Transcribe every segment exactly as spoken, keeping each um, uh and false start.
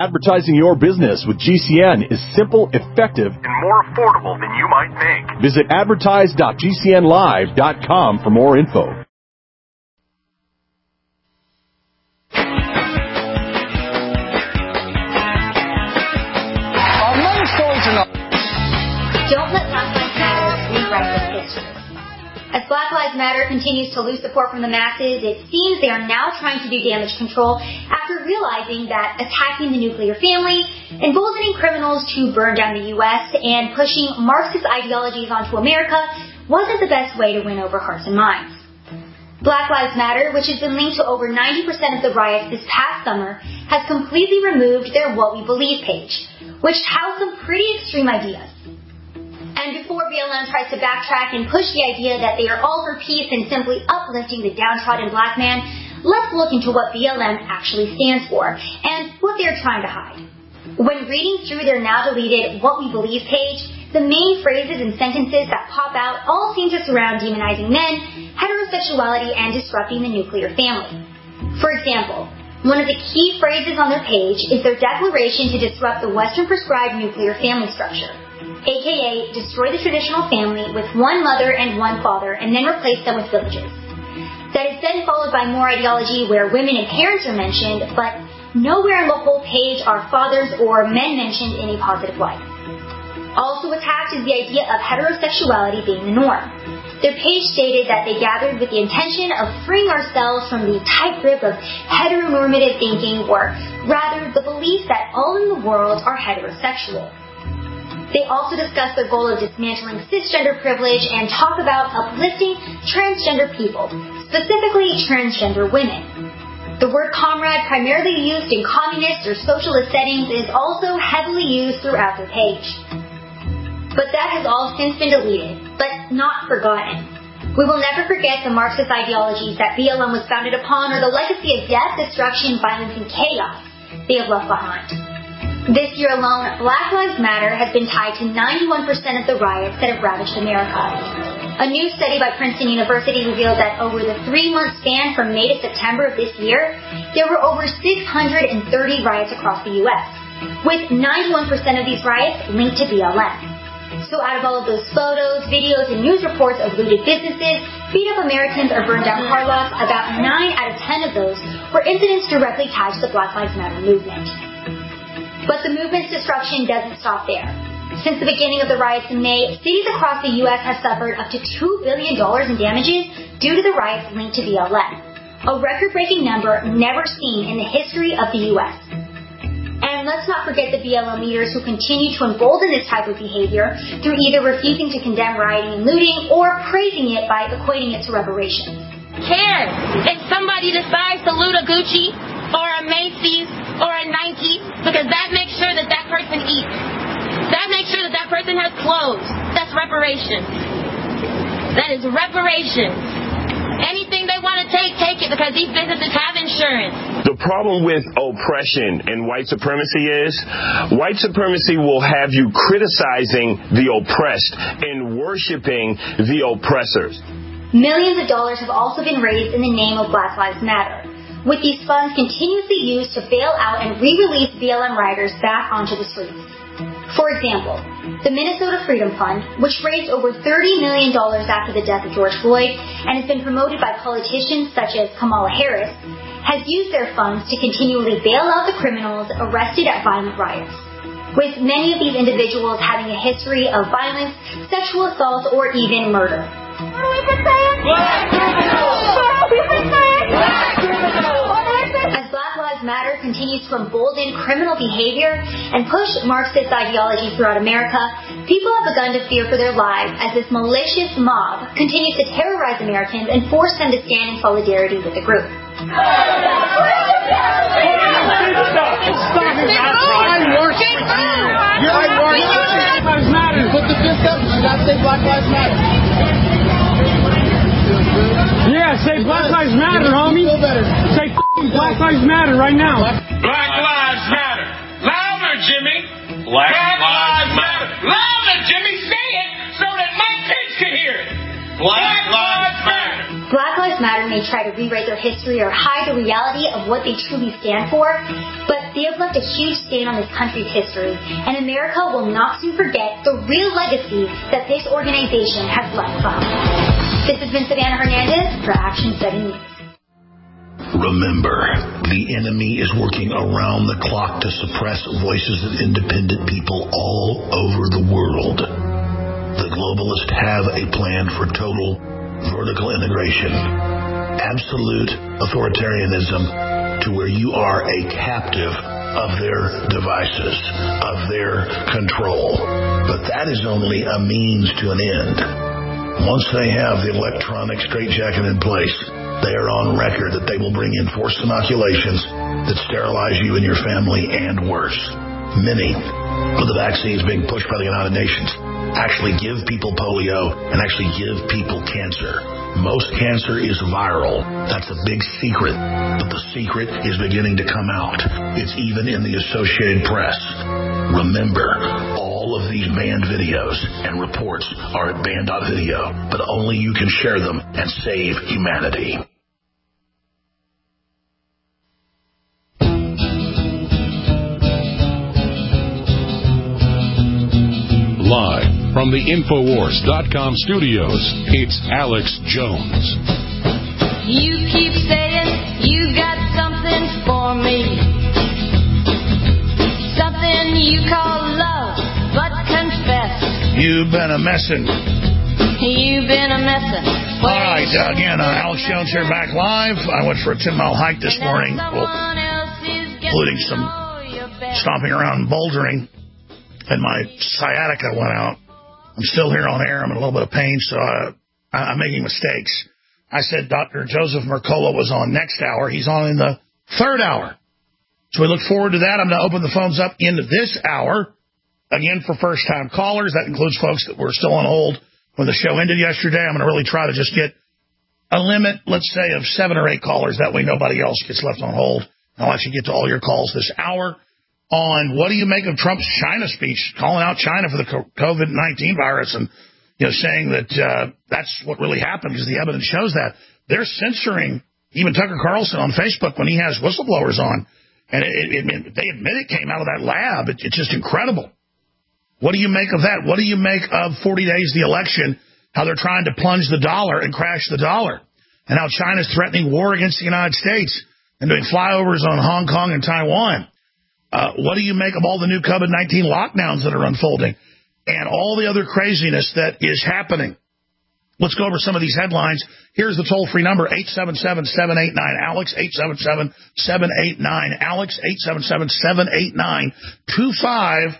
Advertising your business with G C N is simple, effective, and more affordable than you might think. Visit advertise dot g c n live dot com for more info. Don't let Black Lives Matter rewrite this history. As Black Lives Matter continues to lose support from the masses, it seems they are now trying to do damage control after realizing that attacking the nuclear family, emboldening criminals to burn down the U S, and pushing Marxist ideologies onto America wasn't the best way to win over hearts and minds. Black Lives Matter, which has been linked to over ninety percent of the riots this past summer, has completely removed their What We Believe page, which touts some pretty extreme ideas. And before B L M tries to backtrack and push the idea that they are all for peace and simply uplifting the downtrodden black man, let's look into what B L M actually stands for and what they're trying to hide. When reading through their now deleted What We Believe page, the main phrases and sentences that pop out all seem to surround demonizing men, heterosexuality, and disrupting the nuclear family. For example, one of the key phrases on their page is their declaration to disrupt the Western prescribed nuclear family structure, aka destroy the traditional family with one mother and one father and then replace them with villages. That is then followed by more ideology where women and parents are mentioned, but nowhere in the whole page are fathers or men mentioned in a positive light. Also attacked is the idea of heterosexuality being the norm. Their page stated that they gathered with the intention of freeing ourselves from the tight grip of heteronormative thinking, or rather the belief that all in the world are heterosexual. They also discuss their goal of dismantling cisgender privilege and talk about uplifting transgender people, specifically transgender women. The word comrade, primarily used in communist or socialist settings, is also heavily used throughout their page. But that has all since been deleted, but not forgotten. We will never forget the Marxist ideologies that B L M was founded upon or the legacy of death, destruction, violence, and chaos they have left behind. This year alone, Black Lives Matter has been tied to ninety-one percent of the riots that have ravaged America. A new study by Princeton University revealed that over the three-month span from May to September of this year, there were over six hundred thirty riots across the U S, with ninety-one percent of these riots linked to B L M. So out of all of those photos, videos, and news reports of looted businesses, beat-up Americans, or burned down car lots, about nine out of ten of those were incidents directly tied to the Black Lives Matter movement. But the movement's destruction doesn't stop there. Since the beginning of the riots in May, cities across the U S have suffered up to two billion dollars in damages due to the riots linked to B L M, a record-breaking number never seen in the history of the U S. And let's not forget the B L M leaders who continue to embolden this type of behavior through either refusing to condemn rioting and looting or praising it by equating it to reparations. Care if somebody decides to loot a Gucci or a Macy's or a Nike, because that makes sure that that person eats. That makes sure that that person has clothes. That's reparations. That is reparations. Anything they want to take, take it, because these businesses have insurance. The problem with oppression and white supremacy is white supremacy will have you criticizing the oppressed and worshiping the oppressors. Millions of dollars have also been raised in the name of Black Lives Matter, with these funds continuously used to bail out and re-release B L M rioters back onto the streets. For example, the Minnesota Freedom Fund, which raised over thirty million dollars after the death of George Floyd and has been promoted by politicians such as Kamala Harris, has used their funds to continually bail out the criminals arrested at violent riots, with many of these individuals having a history of violence, sexual assault, or even murder. What are we saying? Black criminals! What are we saying? Black criminals! As Black Lives Matter continues to embolden criminal behavior and push Marxist ideology throughout America, people have begun to fear for their lives as this malicious mob continues to terrorize Americans and force them to stand in solidarity with the group. Yeah, say Black Lives Matter, homie. Say Black Lives Matter right now. Black Lives Matter. Louder, Jimmy. Black, Black Lives Matter. Louder, Jimmy. Say it so that my kids can hear it. Black, Black Lives Matter. Black Lives Matter may try to rewrite their history or hide the reality of what they truly stand for, But they have left a huge stain on this country's history, and America will not soon forget the real legacy that this organization has left from. This has been Savannah Hernandez for Action Study News. Remember, the enemy is working around the clock to suppress voices of independent people all over the world. The globalists have a plan for total vertical integration, absolute authoritarianism, to where you are a captive of their devices, of their control. But that is only a means to an end. Once they have the electronic straitjacket in place, they are on record that they will bring in forced inoculations that sterilize you and your family and worse. Many of the vaccines being pushed by the United Nations actually give people polio and actually give people cancer. Most cancer is viral. That's a big secret, but the secret is beginning to come out. It's even in the Associated Press. Remember, all of these banned videos and reports are at banned dot video, but only you can share them and save humanity. Live from the Infowars dot com studios, it's Alex Jones. You keep saying you got something for me, something you call love, but confess you've been a messin'. You've been a messin'. All right, uh, again, uh, Alex Jones here, back live. I went for a ten-mile hike this morning, well, including some stomping around and bouldering, and my sciatica went out. I'm still here on air. I'm in a little bit of pain, so uh, I'm making mistakes. I said Doctor Joseph Mercola was on next hour. He's on in the third hour. So we look forward to that. I'm going to open the phones up into this hour. Again, for first-time callers, that includes folks that were still on hold when the show ended yesterday. I'm going to really try to just get a limit, let's say, of seven or eight callers. That way nobody else gets left on hold. I'll actually get to all your calls this hour on what do you make of Trump's China speech, calling out China for the COVID nineteen virus and, you know, saying that uh, that's what really happened because the evidence shows that. They're censoring even Tucker Carlson on Facebook when he has whistleblowers on. And it, it, it, they admit it came out of that lab. It, it's just incredible. What do you make of that? What do you make of forty days the election, how they're trying to plunge the dollar and crash the dollar, and how China's threatening war against the United States and doing flyovers on Hong Kong and Taiwan? Uh, what do you make of all the new COVID nineteen lockdowns that are unfolding and all the other craziness that is happening? Let's go over some of these headlines. Here's the toll-free number, eight seven seven, seven eight nine, ALEX, eight seven seven, seven eight nine, ALEX, eight seven seven, seven eight nine, two five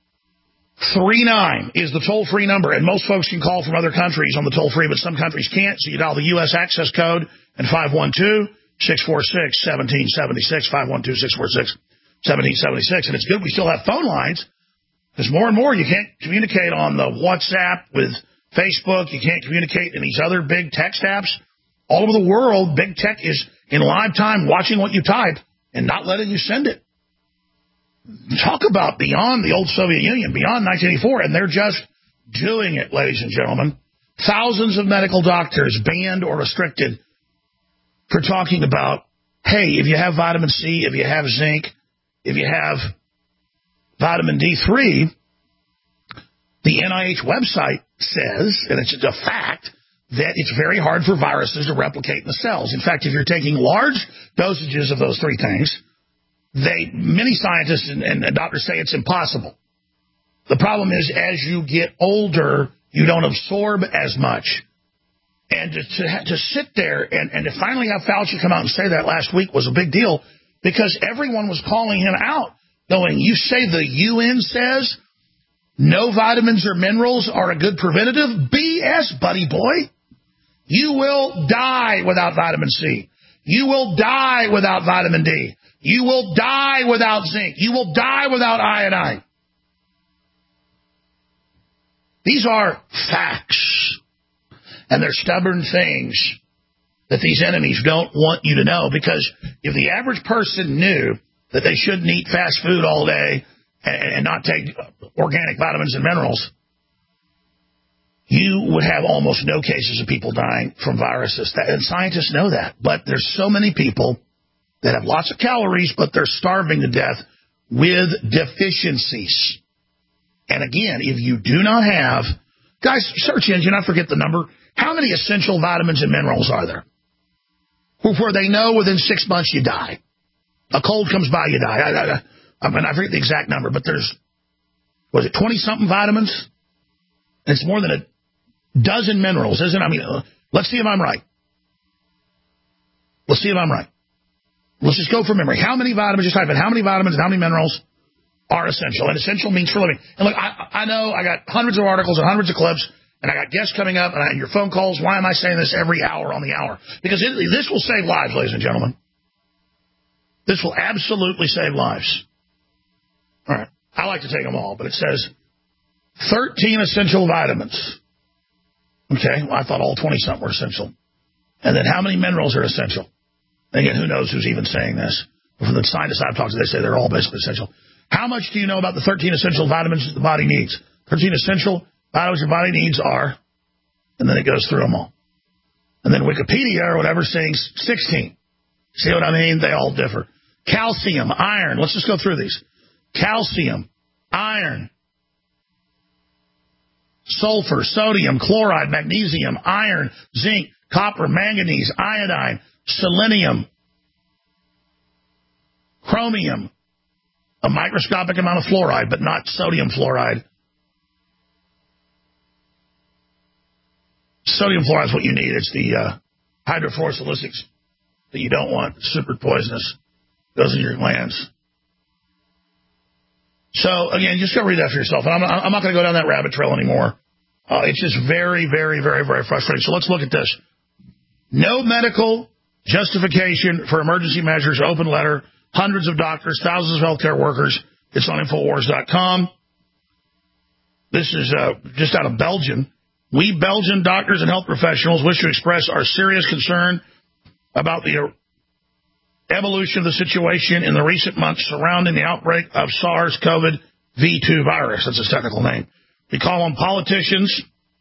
three nine is the toll-free number. And most folks can call from other countries on the toll-free, but some countries can't. So you dial the U S access code and five one two, six four six, one seven seven six, five one two, six four six, one seven seven six. And it's good we still have phone lines because more and more you can't communicate on the WhatsApp with Facebook. You can't communicate in these other big text apps. All over the world, big tech is in live time watching what you type and not letting you send it. Talk about beyond the old Soviet Union, beyond nineteen eighty-four, and they're just doing it, ladies and gentlemen. Thousands of medical doctors banned or restricted for talking about, hey, if you have vitamin C, if you have zinc, if you have vitamin D three, the N I H website says, and it's a fact, that it's very hard for viruses to replicate in the cells. In fact, if you're taking large dosages of those three things, They, many scientists and, and doctors say it's impossible. The problem is, as you get older, you don't absorb as much. And to, to, to sit there and, and to finally have Fauci come out and say that last week was a big deal because everyone was calling him out, going, you say the U N says no vitamins or minerals are a good preventative? B S, buddy boy. You will die without vitamin C. You will die without vitamin D. You will die without zinc. You will die without iodine. These are facts. And they're stubborn things that these enemies don't want you to know, because if the average person knew that they shouldn't eat fast food all day and, and not take organic vitamins and minerals, you would have almost no cases of people dying from viruses. And scientists know that. But there's so many people that have lots of calories, but they're starving to death with deficiencies. And again, if you do not have, guys, search engine, I forget the number, how many essential vitamins and minerals are there? Where they know within six months you die. A cold comes by, you die. I, I, I mean, I forget the exact number, but there's, was it twenty-something vitamins? It's more than a dozen minerals, isn't it? I mean, uh, let's see if I'm right. Let's see if I'm right. Let's just go from memory. How many vitamins, just type in how many vitamins and how many minerals are essential? And essential means for living. And look, I, I know I got hundreds of articles and hundreds of clips, and I got guests coming up, and, I, and your phone calls. Why am I saying this every hour on the hour? Because it, this will save lives, ladies and gentlemen. This will absolutely save lives. All right. I like to take them all, but it says thirteen essential vitamins. Okay. Well, I thought all twenty-something were essential. And then how many minerals are essential? And again, who knows who's even saying this? But from the scientists I've talked to, they say they're all basically essential. How much do you know about the thirteen essential vitamins the body needs? thirteen essential vitamins your body needs are, and then it goes through them all. And then Wikipedia or whatever saying sixteen. See what I mean? They all differ. Calcium, iron. Let's just go through these. Calcium, iron, sulfur, sodium, chloride, magnesium, iron, zinc, copper, manganese, iodine, selenium, chromium, a microscopic amount of fluoride, but not sodium fluoride. Sodium fluoride is what you need. It's the uh, hydrofluorosilicics that you don't want. It's super poisonous. Goes in your glands. So, again, just go read that for yourself. And I'm, I'm not going to go down that rabbit trail anymore. Uh, it's just very, very, very, very frustrating. So let's look at this. No medical justification for emergency measures, open letter, hundreds of doctors, thousands of healthcare workers. It's on Infowars dot com. This is uh, just out of Belgium. We Belgian doctors and health professionals wish to express our serious concern about the evolution of the situation in the recent months surrounding the outbreak of SARS-C o V two virus. That's its technical name. We call on politicians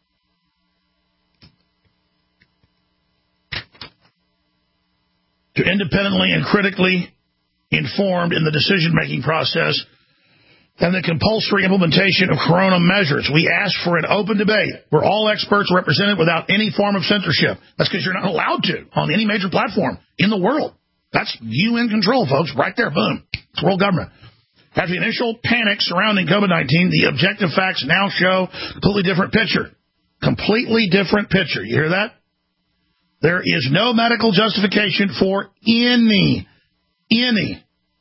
to independently and critically informed in the decision-making process and the compulsory implementation of corona measures. We ask for an open debate where all experts are represented without any form of censorship. That's because you're not allowed to on any major platform in the world. That's U N control, folks, right there, boom. It's world government. After the initial panic surrounding COVID nineteen, the objective facts now show a completely different picture. Completely different picture. You hear that? There is no medical justification for any, any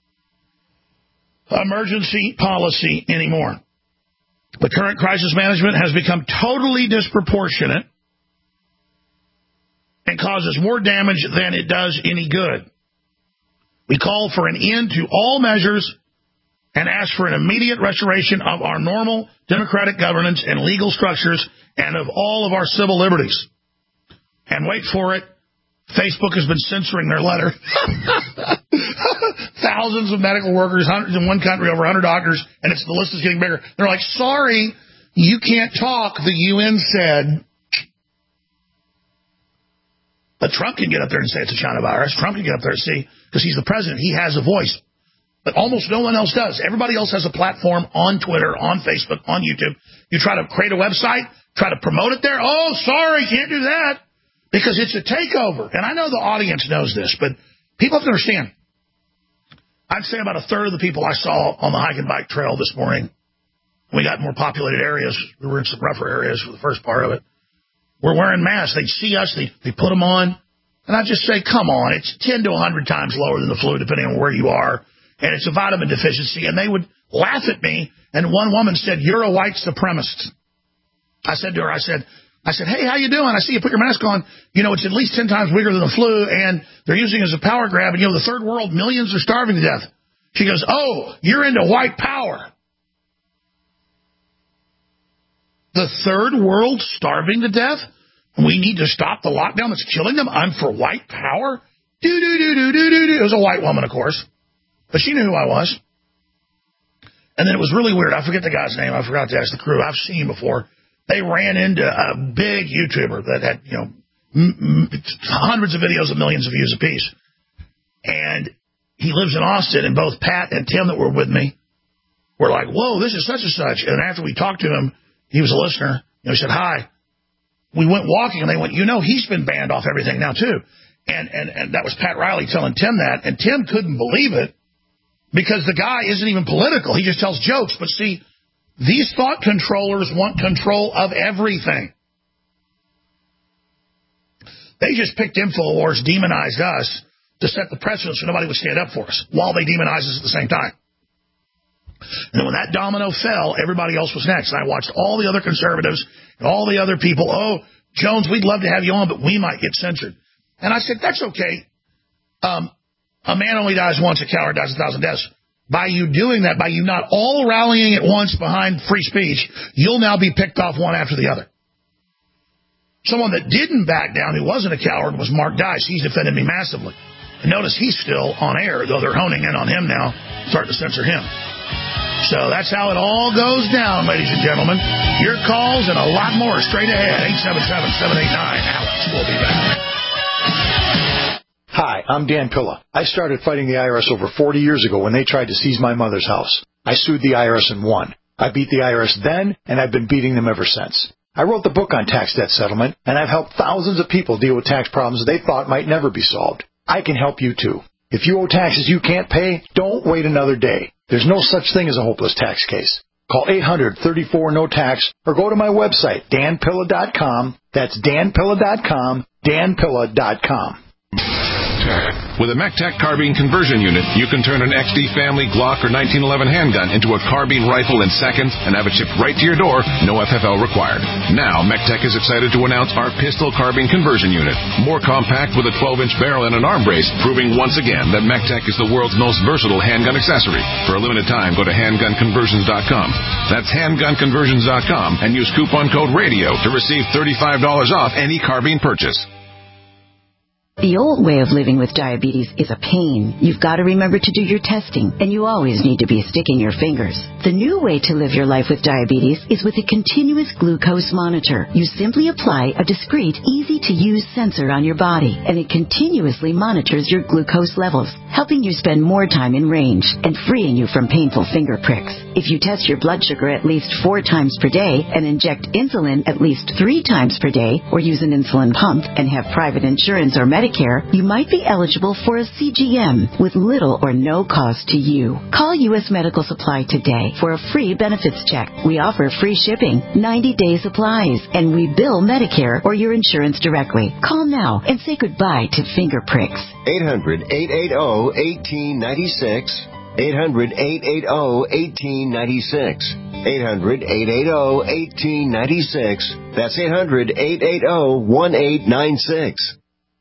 emergency policy anymore. The current crisis management has become totally disproportionate and causes more damage than it does any good. We call for an end to all measures and ask for an immediate restoration of our normal democratic governance and legal structures and of all of our civil liberties. And wait for it, Facebook has been censoring their letter. Thousands of medical workers, hundreds in one country, over one hundred doctors, and it's, the list is getting bigger. They're like, sorry, you can't talk, the U N said. But Trump can get up there and say it's a China virus. Trump can get up there and see, because he's the president. He has a voice. But almost no one else does. Everybody else has a platform on Twitter, on Facebook, on YouTube. You try to create a website, try to promote it there. Oh, sorry, can't do that. Because it's a takeover. And I know the audience knows this, but people have to understand. I'd say about a third of the people I saw on the hike and bike trail this morning, we got more populated areas. We were in some rougher areas for the first part of it. We're wearing masks. They'd see us. They they put them on. And I just say, come on. It's ten to one hundred times lower than the flu, depending on where you are. And it's a vitamin deficiency. And they would laugh at me. And one woman said, you're a white supremacist. I said to her, I said, I said, hey, how you doing? I see you put your mask on. You know, it's at least ten times bigger than the flu. And they're using it as a power grab. And, you know, the third world, millions are starving to death. She goes, oh, you're into white power. The third world starving to death? We need to stop the lockdown that's killing them? I'm for white power? Do-do-do-do-do-do-do. It was a white woman, of course. But she knew who I was. And then it was really weird. I forget the guy's name. I forgot to ask the crew. I've seen him before. They ran into a big YouTuber that had, you know, m- m- hundreds of videos of millions of views apiece. And he lives in Austin, and both Pat and Tim that were with me were like, whoa, this is such and such. And after we talked to him, he was a listener. You know, he said, hi. We went walking, and they went, you know, he's been banned off everything now, too. And, and, and that was Pat Riley telling Tim that, and Tim couldn't believe it because the guy isn't even political. He just tells jokes. But see, these thought controllers want control of everything. They just picked InfoWars, demonized us to set the precedent so nobody would stand up for us while they demonized us at the same time. And then when that domino fell, everybody else was next. And I watched all the other conservatives and all the other people. Oh, Jones, we'd love to have you on, but we might get censored. And I said, that's okay. Um, a man only dies once, a coward dies a thousand deaths. By you doing that, by you not all rallying at once behind free speech, you'll now be picked off one after the other. Someone that didn't back down, who wasn't a coward, was Mark Dice. He's defended me massively. And notice he's still on air, though they're honing in on him now, starting to censor him. So that's how it all goes down, ladies and gentlemen. Your calls and a lot more straight ahead. eight seven seven, seven eight nine, Alex. We'll be back. Hi, I'm Dan Pilla. I started fighting the I R S over forty years ago when they tried to seize my mother's house. I sued the I R S and won. I beat the I R S then, and I've been beating them ever since. I wrote the book on tax debt settlement, and I've helped thousands of people deal with tax problems they thought might never be solved. I can help you, too. If you owe taxes you can't pay, don't wait another day. There's no such thing as a hopeless tax case. Call eight hundred, thirty-four, no tax or go to my website, dan pilla dot com. That's dan pilla dot com, dan pilla dot com. With a MECTEC carbine conversion unit, you can turn an X D Family Glock or nineteen eleven handgun into a carbine rifle in seconds and have it shipped right to your door, no F F L required. Now, MECTEC is excited to announce our pistol carbine conversion unit. More compact with a twelve-inch barrel and an arm brace, proving once again that MECTEC is the world's most versatile handgun accessory. For a limited time, go to handgun conversions dot com. That's handgun conversions dot com and use coupon code RADIO to receive thirty-five dollars off any carbine purchase. The old way of living with diabetes is a pain. You've got to remember to do your testing, and you always need to be sticking your fingers. The new way to live your life with diabetes is with a continuous glucose monitor. You simply apply a discreet, easy-to-use sensor on your body, and it continuously monitors your glucose levels, helping you spend more time in range and freeing you from painful finger pricks. If you test your blood sugar at least four times per day and inject insulin at least three times per day, or use an insulin pump and have private insurance or Medicare, you might be eligible for a C G M with little or no cost to you. Call U S Medical Supply today for a free benefits check. We offer free shipping, ninety-day supplies, and we bill Medicare or your insurance directly. Call now and say goodbye to finger pricks. eight hundred, eight eight zero, one eight nine six. eight hundred, eight eight zero, one eight nine six. eight hundred, eight eight zero, one eight nine six. That's eight hundred, eight eight zero, one eight nine six.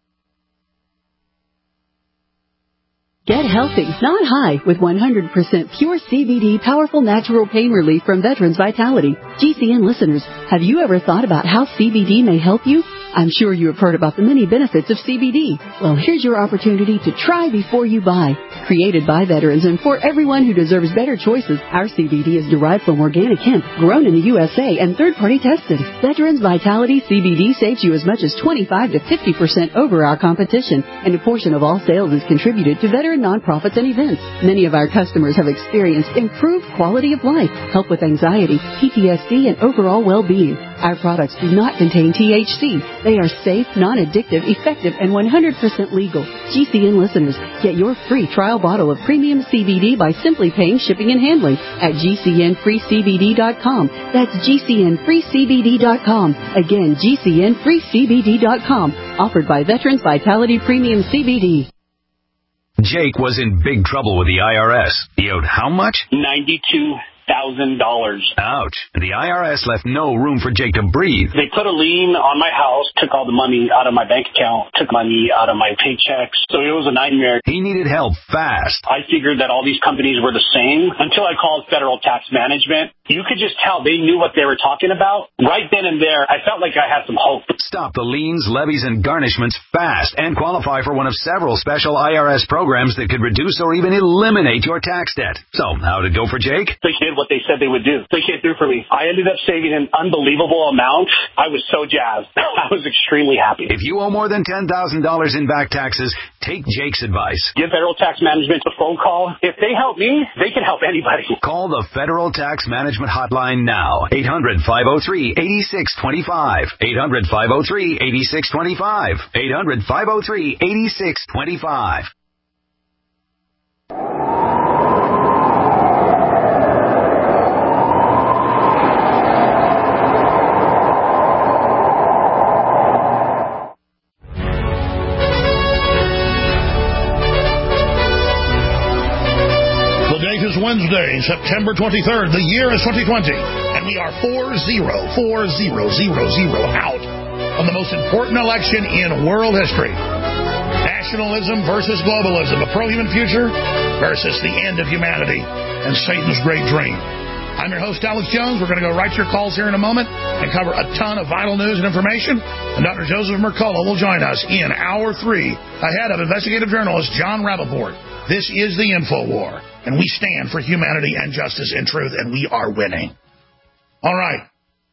Get healthy, not high, with one hundred percent pure C B D powerful natural pain relief from Veterans Vitality. G C N listeners, have you ever thought about how C B D may help you? I'm sure you have heard about the many benefits of C B D. Well, here's your opportunity to try before you buy. Created by veterans and for everyone who deserves better choices, our C B D is derived from organic hemp, grown in the U S A, and third-party tested. Veterans Vitality C B D saves you as much as twenty-five to fifty percent over our competition, and a portion of all sales is contributed to veteran nonprofits and events. Many of our customers have experienced improved quality of life, help with anxiety, P T S D, and overall well-being. Our products do not contain T H C. They are safe, non-addictive, effective, and one hundred percent legal. G C N listeners, get your free trial bottle of premium C B D by simply paying shipping and handling at G C N free C B D dot com. That's G C N free C B D dot com. Again, G C N free C B D dot com. Offered by Veterans Vitality Premium C B D. Jake was in big trouble with the I R S. He owed how much? ninety-two thousand dollars. Ouch. The I R S left no room for Jake to breathe. They put a lien on my house, took all the money out of my bank account, took money out of my paychecks. So it was a nightmare. He needed help fast. I figured that all these companies were the same until I called Federal Tax Management. You could just tell they knew what they were talking about. Right then and there, I felt like I had some hope. Stop the liens, levies, and garnishments fast and qualify for one of several special I R S programs that could reduce or even eliminate your tax debt. So, how'd it go for Jake? They gave did what they said they would do. They came through for me. I ended up saving an unbelievable amount. I was so jazzed. I was extremely happy. If you owe more than ten thousand dollars in back taxes, take Jake's advice. Give Federal Tax Management a phone call. If they help me, they can help anybody. Call the Federal Tax Management Hotline now. eight hundred, five oh three, eight six two five. eight hundred, five oh three, eight six two five. eight hundred, five oh three, eight six two five. Wednesday, September twenty-third. The year is twenty twenty, and we are four zero, four zero, zero, zero out on the most important election in world history. Nationalism versus globalism, a pro-human future versus the end of humanity and Satan's great dream. I'm your host, Alex Jones. We're going to go right to your calls here in a moment and cover a ton of vital news and information. And Doctor Joseph Mercola will join us in hour three ahead of investigative journalist John Rappaport. This is the InfoWar, and we stand for humanity and justice and truth, and we are winning. All right.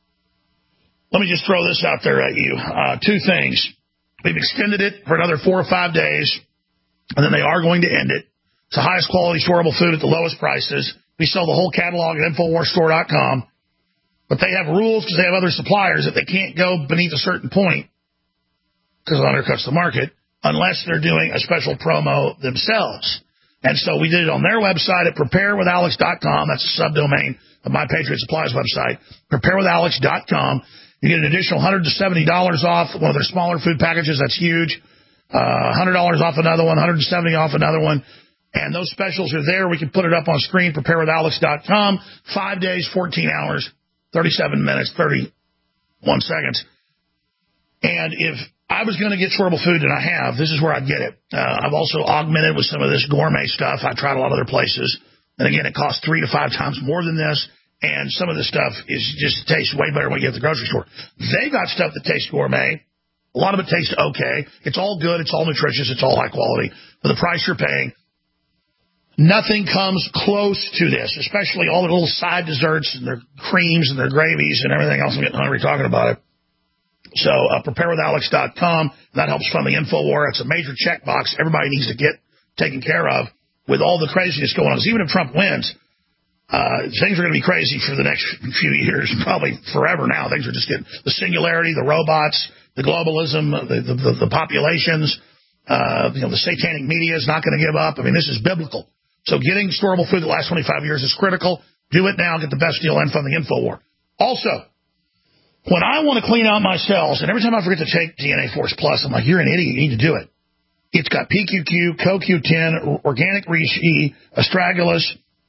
Let me just throw this out there at you. Uh, two things. We've extended it for another four or five days, and then they are going to end it. It's the highest quality storable food at the lowest prices. We sell the whole catalog at Infowar Store dot com. But they have rules because they have other suppliers that they can't go beneath a certain point because it undercuts the market unless they're doing a special promo themselves. And so we did it on their website at prepare with alex dot com. That's a subdomain of My Patriot Supplies website, prepare with alex dot com. You get an additional one hundred seventy dollars off one of their smaller food packages. That's huge. Uh, one hundred dollars off another one, one hundred seventy dollars off another one. And those specials are there. We can put it up on screen, prepare with alex dot com. Five days, fourteen hours, thirty-seven minutes, thirty-one seconds. And if I was going to get storable food, and I have, this is where I'd get it. Uh, I've also augmented with some of this gourmet stuff. I tried a lot of other places. And again, it costs three to five times more than this. And some of this stuff is just tastes way better when you get to the grocery store. They got stuff that tastes gourmet. A lot of it tastes okay. It's all good. It's all nutritious. It's all high quality. For the price you're paying, nothing comes close to this, especially all the little side desserts and their creams and their gravies and everything else. I'm getting hungry talking about it. So uh, prepare with alex dot com. That helps fund the InfoWar. It's a major checkbox everybody needs to get taken care of with all the craziness going on. Because even if Trump wins, uh, things are going to be crazy for the next few years, probably forever now. Things are just getting the singularity, the robots, the globalism, the, the, the, the populations, uh, you know, the satanic media is not going to give up. I mean, this is biblical. So getting storable food the last twenty-five years is critical. Do it now. Get the best deal and fund the InfoWar. Also, when I want to clean out my cells, and every time I forget to take D N A Force Plus, I'm like, you're an idiot. You need to do it. It's got P Q Q, Co Q ten, Organic Reishi, Astragalus,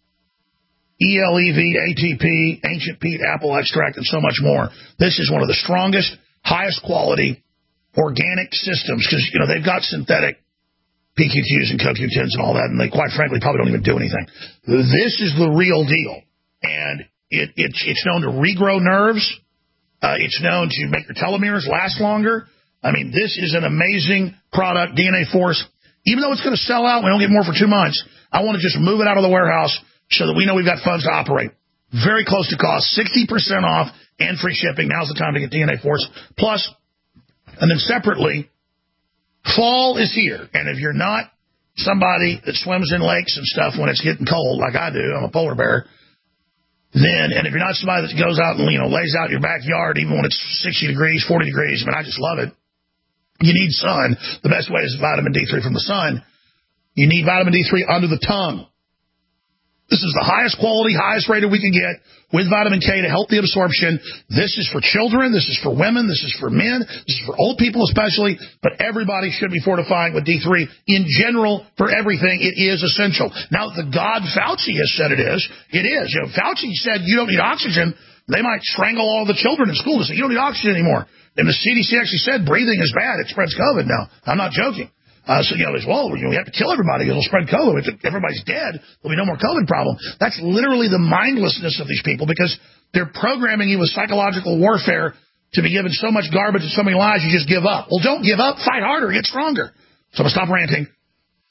E L E V, A T P, Ancient Peat, Apple Extract, and so much more. This is one of the strongest, highest quality organic systems because, you know, they've got synthetic P Q Qs and Co Q tens and all that, and they, quite frankly, probably don't even do anything. This is the real deal. And it, it, it's known to regrow nerves. Uh, it's known to make your telomeres last longer. I mean, this is an amazing product, D N A Force. Even though it's going to sell out, we don't get more for two months. I want to just move it out of the warehouse so that we know we've got funds to operate. Very close to cost, sixty percent off and free shipping. Now's the time to get D N A Force Plus. And then separately, fall is here. And if you're not somebody that swims in lakes and stuff when it's getting cold, like I do, I'm a polar bear, then, and if you're not somebody that goes out and, you know, lays out in your backyard even when it's sixty degrees, forty degrees, I mean, I just love it. You need sun. The best way is vitamin D three from the sun. You need vitamin D three under the tongue. This is the highest quality, highest rated we can get with vitamin K to help the absorption. This is for children. This is for women. This is for men. This is for old people especially. But everybody should be fortifying with D three. In general, for everything, it is essential. Now, the God Fauci has said it is. It is. You know, Fauci said you don't need oxygen. They might strangle all the children in school to say you don't need oxygen anymore. And the C D C actually said breathing is bad. It spreads COVID now. I'm not joking. Uh, so, you know, there's, well, you know, we have to kill everybody. It'll spread COVID. If everybody's dead, there'll be no more COVID problem. That's literally the mindlessness of these people because they're programming you with psychological warfare to be given so much garbage and so many lies you just give up. Well, don't give up. Fight harder. Get stronger. So I'm going to stop ranting.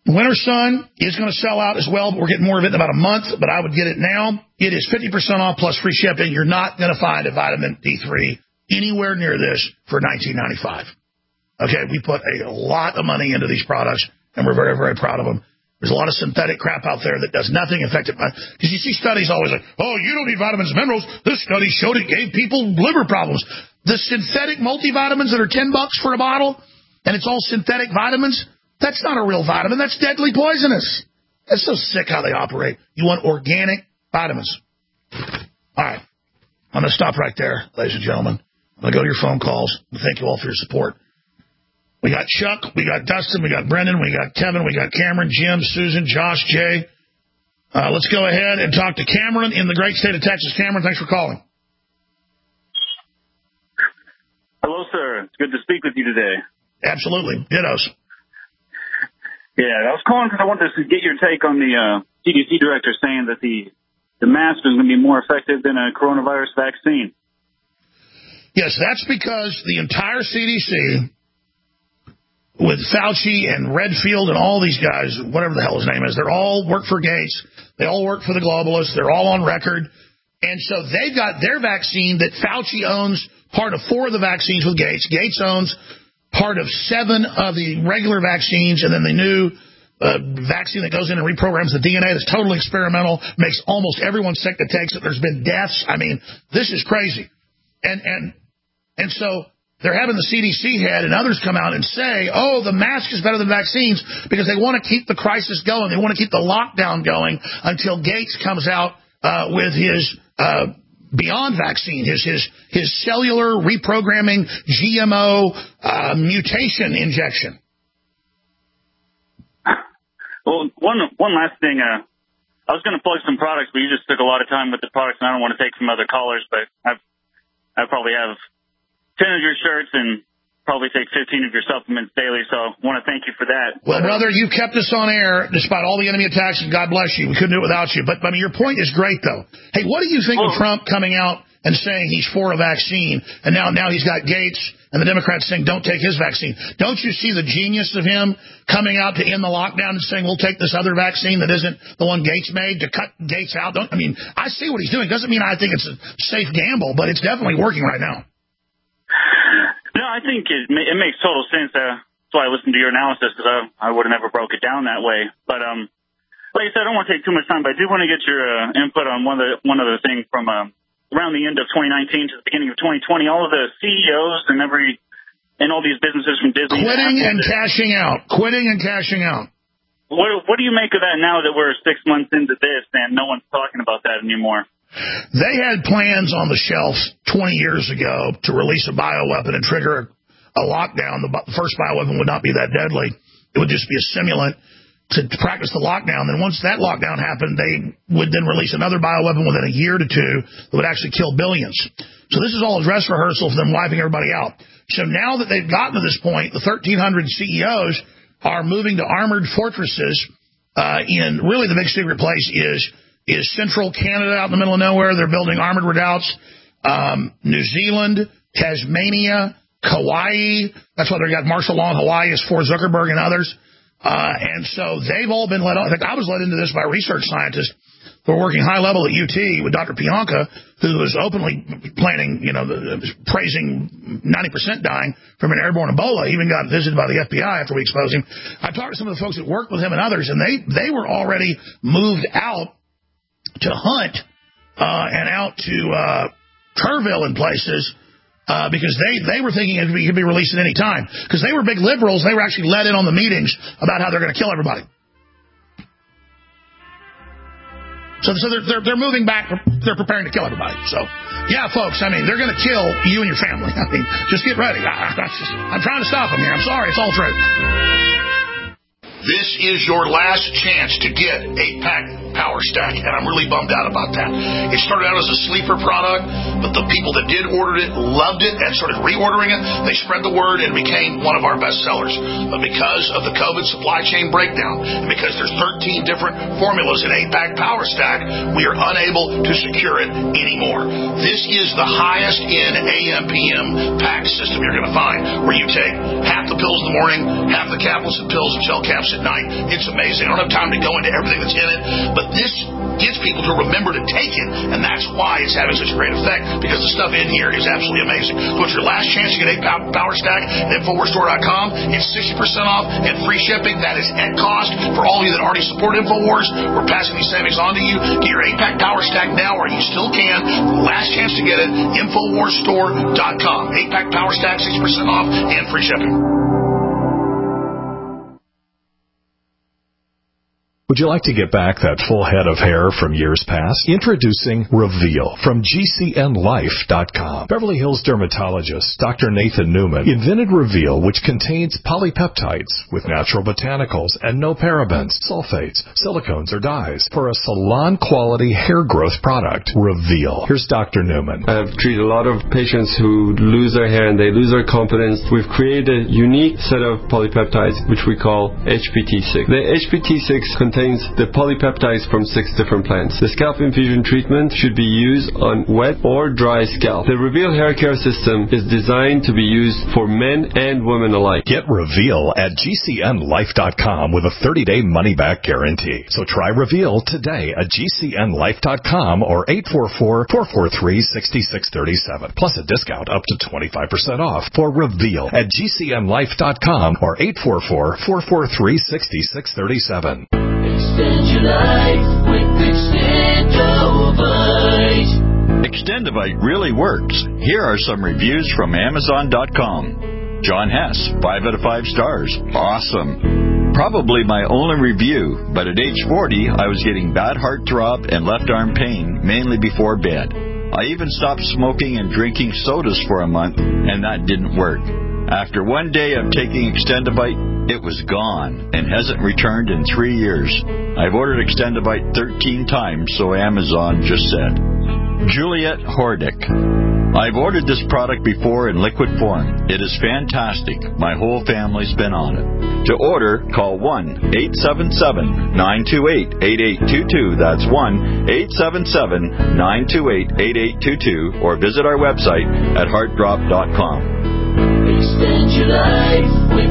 Winter Sun is going to sell out as well, but we're getting more of it in about a month, but I would get it now. It is fifty percent off plus free shipping. You're not going to find a vitamin D three anywhere near this for nineteen ninety-five. Okay, we put a lot of money into these products, and we're very, very proud of them. There's a lot of synthetic crap out there that does nothing effective. Because you see studies always like, oh, you don't need vitamins and minerals. This study showed it gave people liver problems. The synthetic multivitamins that are ten bucks for a bottle, and it's all synthetic vitamins, that's not a real vitamin. That's deadly poisonous. That's so sick how they operate. You want organic vitamins. All right. I'm going to stop right there, ladies and gentlemen. I'm going to go to your phone calls. Thank you all for your support. We got Chuck, we got Dustin, we got Brendan, we got Kevin, we got Cameron, Jim, Susan, Josh, Jay. Uh, let's go ahead and talk to Cameron in the great state of Texas. Cameron, thanks for calling. Hello, sir. It's good to speak with you today. Absolutely. Dittos. Yeah, I was calling because I wanted to get your take on the uh, C D C director saying that the, the mask is going to be more effective than a coronavirus vaccine. Yes, that's because the entire C D C, with Fauci and Redfield and all these guys, whatever the hell his name is, they're all work for Gates. They all work for the globalists. They're all on record. And so they've got their vaccine that Fauci owns part of four of the vaccines with Gates. Gates owns part of seven of the regular vaccines, and then the new uh, vaccine that goes in and reprograms the D N A that's totally experimental, makes almost everyone sick that takes it. There's been deaths. I mean, this is crazy. And and and so they're having the C D C head and others come out and say, oh, the mask is better than vaccines because they want to keep the crisis going. They want to keep the lockdown going until Gates comes out uh, with his uh beyond vaccine, his his his cellular reprogramming G M O uh, mutation injection. Well, one one last thing. Uh, I was going to plug some products, but you just took a lot of time with the products, and I don't want to take from other callers. But I've I probably have ten of your shirts and probably take fifteen of your supplements daily. So I want to thank you for that. Well, brother, you kept us on air despite all the enemy attacks, and God bless you. We couldn't do it without you. But, I mean, your point is great, though. Hey, what do you think well, of Trump coming out and saying he's for a vaccine, and now now he's got Gates and the Democrats saying don't take his vaccine? Don't you see the genius of him coming out to end the lockdown and saying we'll take this other vaccine that isn't the one Gates made to cut Gates out? Don't I mean, I see what he's doing. Doesn't mean I think it's a safe gamble, but it's definitely working right now. No, I think it, it makes total sense. Uh, that's why I listened to your analysis, because I, I would have never broke it down that way. But um, like I said, I don't want to take too much time, but I do want to get your uh, input on one of the, one other thing from uh, around the end of twenty nineteen to the beginning of twenty twenty. All of the C E Os and every and all these businesses from Disney quitting and cashing out, quitting and cashing out. What what do you make of that now that we're six months into this and no one's talking about that anymore? They had plans on the shelf twenty years ago to release a bioweapon and trigger a lockdown. The first bioweapon would not be that deadly. It would just be a simulant to, to practice the lockdown. Then once that lockdown happened, they would then release another bioweapon within a year to two that would actually kill billions. So this is all a dress rehearsal for them wiping everybody out. So now that they've gotten to this point, the thirteen hundred C E Os are moving to armored fortresses. Uh, in really the big secret place is is central Canada out in the middle of nowhere. They're building armored redoubts. Um, New Zealand, Tasmania, Hawaii. That's why they got martial law in Hawaii is for Zuckerberg and others. Uh, and so they've all been led on. In fact, I was led into this by a research scientist who were working high level at U T with Doctor Pianka, who was openly planning, you know, the, praising ninety percent dying from an airborne Ebola. He even got visited by the F B I after we exposed him. I talked to some of the folks that worked with him and others, and they, they were already moved out to hunt uh, and out to uh, Kerrville and places uh, because they, they were thinking it could be, could be released at any time. Because they were big liberals. They were actually let in on the meetings about how they're going to kill everybody. So, so they're, they're, they're moving back. They're preparing to kill everybody. So, yeah, folks, I mean, they're going to kill you and your family. I mean, just get ready. I, I, just, I'm trying to stop them here. I'm sorry. It's all true. This is your last chance to get eight-pack Power Stack, and I'm really bummed out about that. It started out as a sleeper product, but the people that did order it loved it and started reordering it. They spread the word and it became one of our best sellers. But because of the COVID supply chain breakdown, and because there's thirteen different formulas in eight-pack Power Stack, we are unable to secure it anymore. This is the highest in A M P M pack system you're going to find, where you take half the pills in the morning, half the capsules and pills and gel caps at night. It's amazing. I don't have time to go into everything that's in it, but this gets people to remember to take it, and that's why it's having such a great effect, because the stuff in here is absolutely amazing. So it's your last chance to get a Power Stack at Infowars Store dot com. It's sixty percent off and free shipping. That is at cost. For all of you that already support Infowars, we're passing these savings on to you. Get your eight-pack Power Stack now, or you still can. Last chance to get it, Infowars Store dot com. eight-pack Power Stack, sixty percent off and free shipping. Would you like to get back that full head of hair from years past? Introducing Reveal from G C N Life dot com. Beverly Hills dermatologist Doctor Nathan Newman invented Reveal, which contains polypeptides with natural botanicals and no parabens, sulfates, silicones, or dyes for a salon-quality hair growth product. Reveal. Here's Doctor Newman. I've treated a lot of patients who lose their hair and they lose their confidence. We've created a unique set of polypeptides, which we call H P T six. The H P T six contains contains the polypeptides from six different plants. The scalp infusion treatment should be used on wet or dry scalp. The Reveal hair care system is designed to be used for men and women alike. Get Reveal at G C N Life dot com with a thirty-day money-back guarantee. So try Reveal today at G C N Life dot com or eight four four, four four three, six six three seven. Plus a discount up to twenty-five percent off for Reveal at G C N Life dot com or eight four four, four four three, six six three seven. Extend your life with Extendovite. Extendovite really works. Here are some reviews from Amazon dot com. John Hess, five out of five stars. Awesome. Probably my only review, but at age forty, I was getting bad heartthrob and left arm pain, mainly before bed. I even stopped smoking and drinking sodas for a month, and that didn't work. After one day of taking Extendovite, it was gone and hasn't returned in three years. I've ordered Extendovite thirteen times, so Amazon just said. Juliet Hordick. I've ordered this product before in liquid form. It is fantastic. My whole family's been on it. To order, call one eight seven seven, nine two eight, eight eight two two. That's one eight seven seven, nine two eight, eight eight two two, or visit our website at heart drop dot com. Extend your life with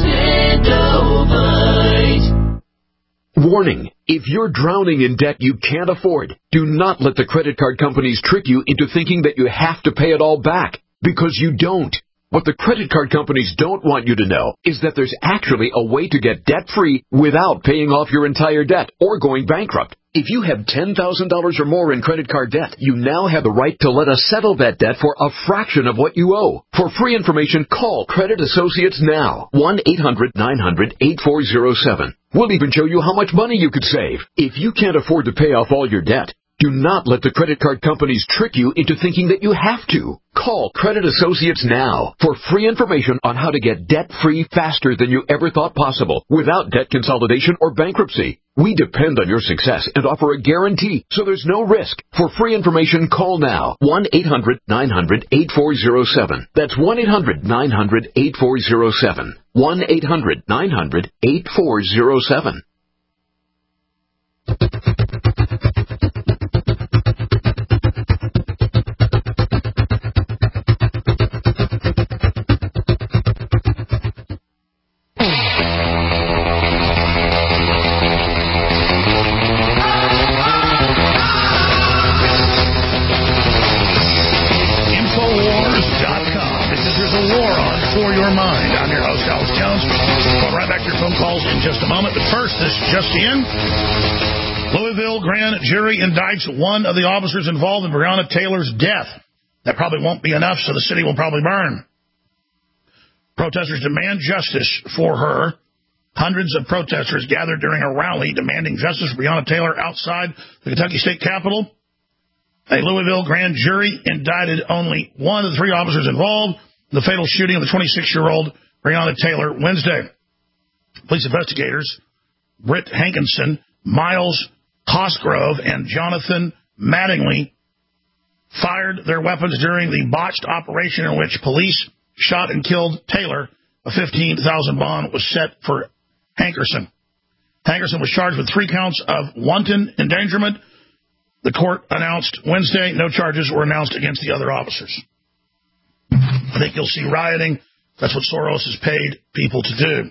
Extendovite. Warning. If you're drowning in debt you can't afford, do not let the credit card companies trick you into thinking that you have to pay it all back, because you don't. What the credit card companies don't want you to know is that there's actually a way to get debt-free without paying off your entire debt or going bankrupt. If you have ten thousand dollars or more in credit card debt, you now have the right to let us settle that debt for a fraction of what you owe. For free information, call Credit Associates now. one eight hundred, nine hundred, eight four zero seven. We'll even show you how much money you could save. If you can't afford to pay off all your debt, do not let the credit card companies trick you into thinking that you have to. Call Credit Associates now for free information on how to get debt-free faster than you ever thought possible without debt consolidation or bankruptcy. We depend on your success and offer a guarantee, so there's no risk. For free information, call now. one eight hundred, nine hundred, eight four zero seven. That's one eight hundred, nine hundred, eight four zero seven. one eight hundred, nine hundred, eight four zero seven. Just a moment, but first, this just in. Louisville grand jury indicts one of the officers involved in Breonna Taylor's death. That probably won't be enough, so the city will probably burn. Protesters demand justice for her. Hundreds of protesters gathered during a rally demanding justice for Breonna Taylor outside the Kentucky State Capitol. A Louisville grand jury indicted only one of the three officers involved in the fatal shooting of the twenty-six-year-old Breonna Taylor Wednesday. Police investigators, Britt Hankinson, Miles Cosgrove and Jonathan Mattingly fired their weapons during the botched operation in which police shot and killed Taylor. A fifteen thousand dollars bond was set for Hankerson. Hankerson was charged with three counts of wanton endangerment. The court announced Wednesday no charges were announced against the other officers. I think you'll see rioting. That's what Soros has paid people to do.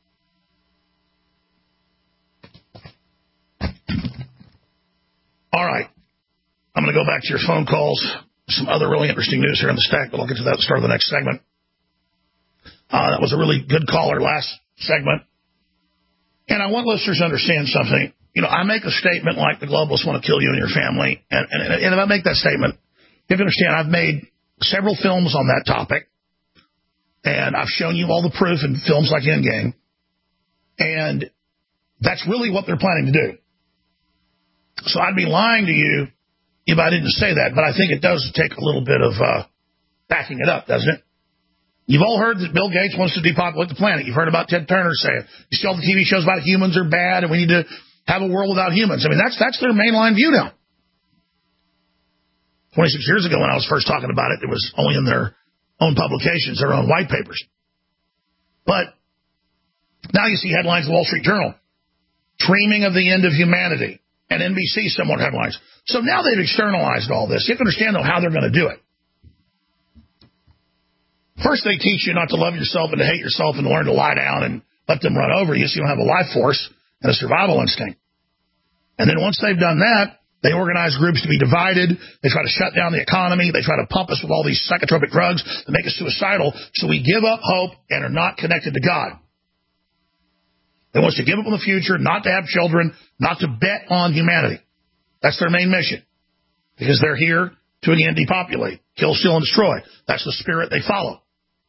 All right. I'm going to go back to your phone calls. Some other really interesting news here in the stack, but I'll get to that at the start of the next segment. Uh, that was a really good caller last segment. And I want listeners to understand something. You know, I make a statement like the globalists want to kill you and your family. And, and, and if I make that statement, you have to understand I've made several films on that topic. And I've shown you all the proof in films like Endgame. And that's really what they're planning to do. So I'd be lying to you if I didn't say that. But I think it does take a little bit of uh, backing it up, doesn't it? You've all heard that Bill Gates wants to depopulate the planet. You've heard about Ted Turner saying, you see all the T V shows about humans are bad and we need to have a world without humans. I mean, that's that's their mainline view now. twenty-six years ago when I was first talking about it, it was only in their own publications, their own white papers. But now you see headlines in the Wall Street Journal, dreaming of the end of humanity, and N B C similar headlines. So now they've externalized all this. You have to understand, though, how they're going to do it. First, they teach you not to love yourself and to hate yourself and to learn to lie down and let them run over you so you don't have a life force and a survival instinct. And then once they've done that, they organize groups to be divided. They try to shut down the economy. They try to pump us with all these psychotropic drugs that make us suicidal so we give up hope and are not connected to God. They want us to give up on the future, not to have children, not to bet on humanity. That's their main mission because they're here to, again, depopulate, kill, steal, and destroy. That's the spirit they follow.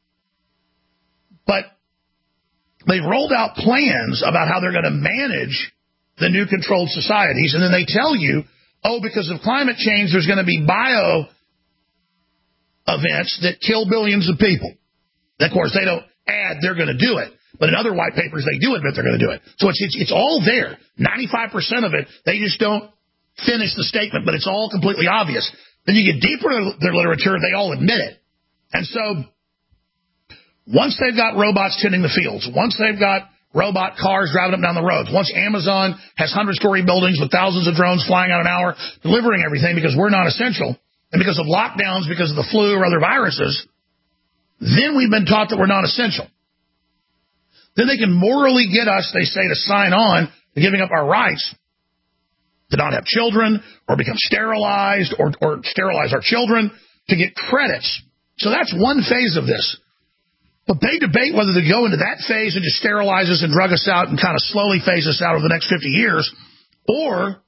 But they've rolled out plans about how they're going to manage the new controlled societies, and then they tell you, oh, because of climate change, there's going to be bio events that kill billions of people. And of course, they don't add they're going to do it, but in other white papers, they do admit they're going to do it. So it's, it's, it's all there. ninety-five percent of it, they just don't finish the statement, but it's all completely obvious. Then you get deeper in their literature, they all admit it. And so once they've got robots tending the fields, once they've got robot cars driving up and down the roads, once Amazon has hundred-story buildings with thousands of drones flying out an hour, delivering everything because we're not essential, and because of lockdowns, because of the flu or other viruses, then we've been taught that we're not essential. Then they can morally get us, they say, to sign on to giving up our rights to not have children or become sterilized or, or sterilize our children to get credits. So that's one phase of this. But they debate whether to go into that phase and just sterilize us and drug us out and kind of slowly phase us out over the next fifty years, or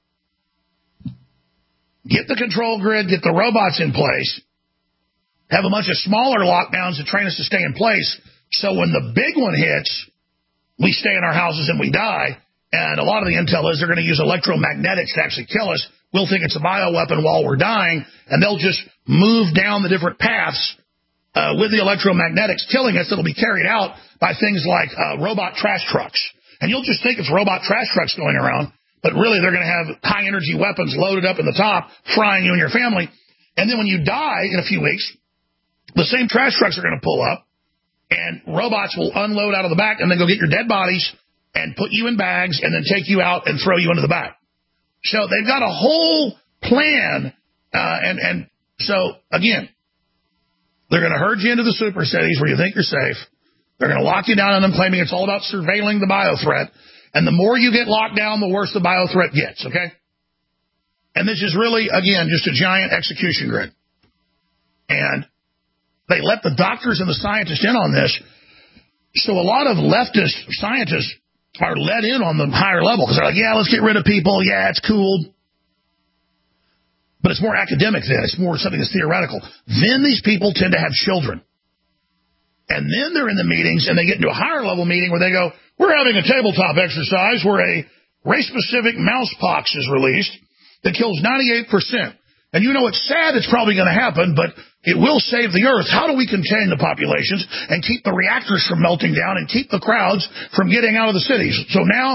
get the control grid, get the robots in place, have a bunch of smaller lockdowns to train us to stay in place, so when the big one hits, we stay in our houses and we die. And a lot of the intel is they're going to use electromagnetics to actually kill us. We'll think it's a bioweapon while we're dying, and they'll just move down the different paths Uh, with the electromagnetics killing us. It'll be carried out by things like uh, robot trash trucks. And you'll just think it's robot trash trucks going around, but really they're going to have high-energy weapons loaded up in the top, frying you and your family. And then when you die in a few weeks, the same trash trucks are going to pull up, and robots will unload out of the back and then go get your dead bodies and put you in bags and then take you out and throw you into the back. So they've got a whole plan, uh, and, and so, again, they're going to herd you into the super cities where you think you're safe. They're going to lock you down on them, claiming it's all about surveilling the bio threat. And the more you get locked down, the worse the bio threat gets, okay? And this is really, again, just a giant execution grid. And they let the doctors and the scientists in on this. So a lot of leftist scientists are let in on the higher level because they're like, yeah, let's get rid of people. Yeah, it's cool. But it's more academic then. It's more something that's theoretical. Then these people tend to have children. And then they're in the meetings, and they get into a higher level meeting where they go, we're having a tabletop exercise where a race-specific mouse pox is released that kills ninety-eight percent. And you know it's sad it's probably going to happen, but it will save the earth. How do we contain the populations and keep the reactors from melting down and keep the crowds from getting out of the cities? So now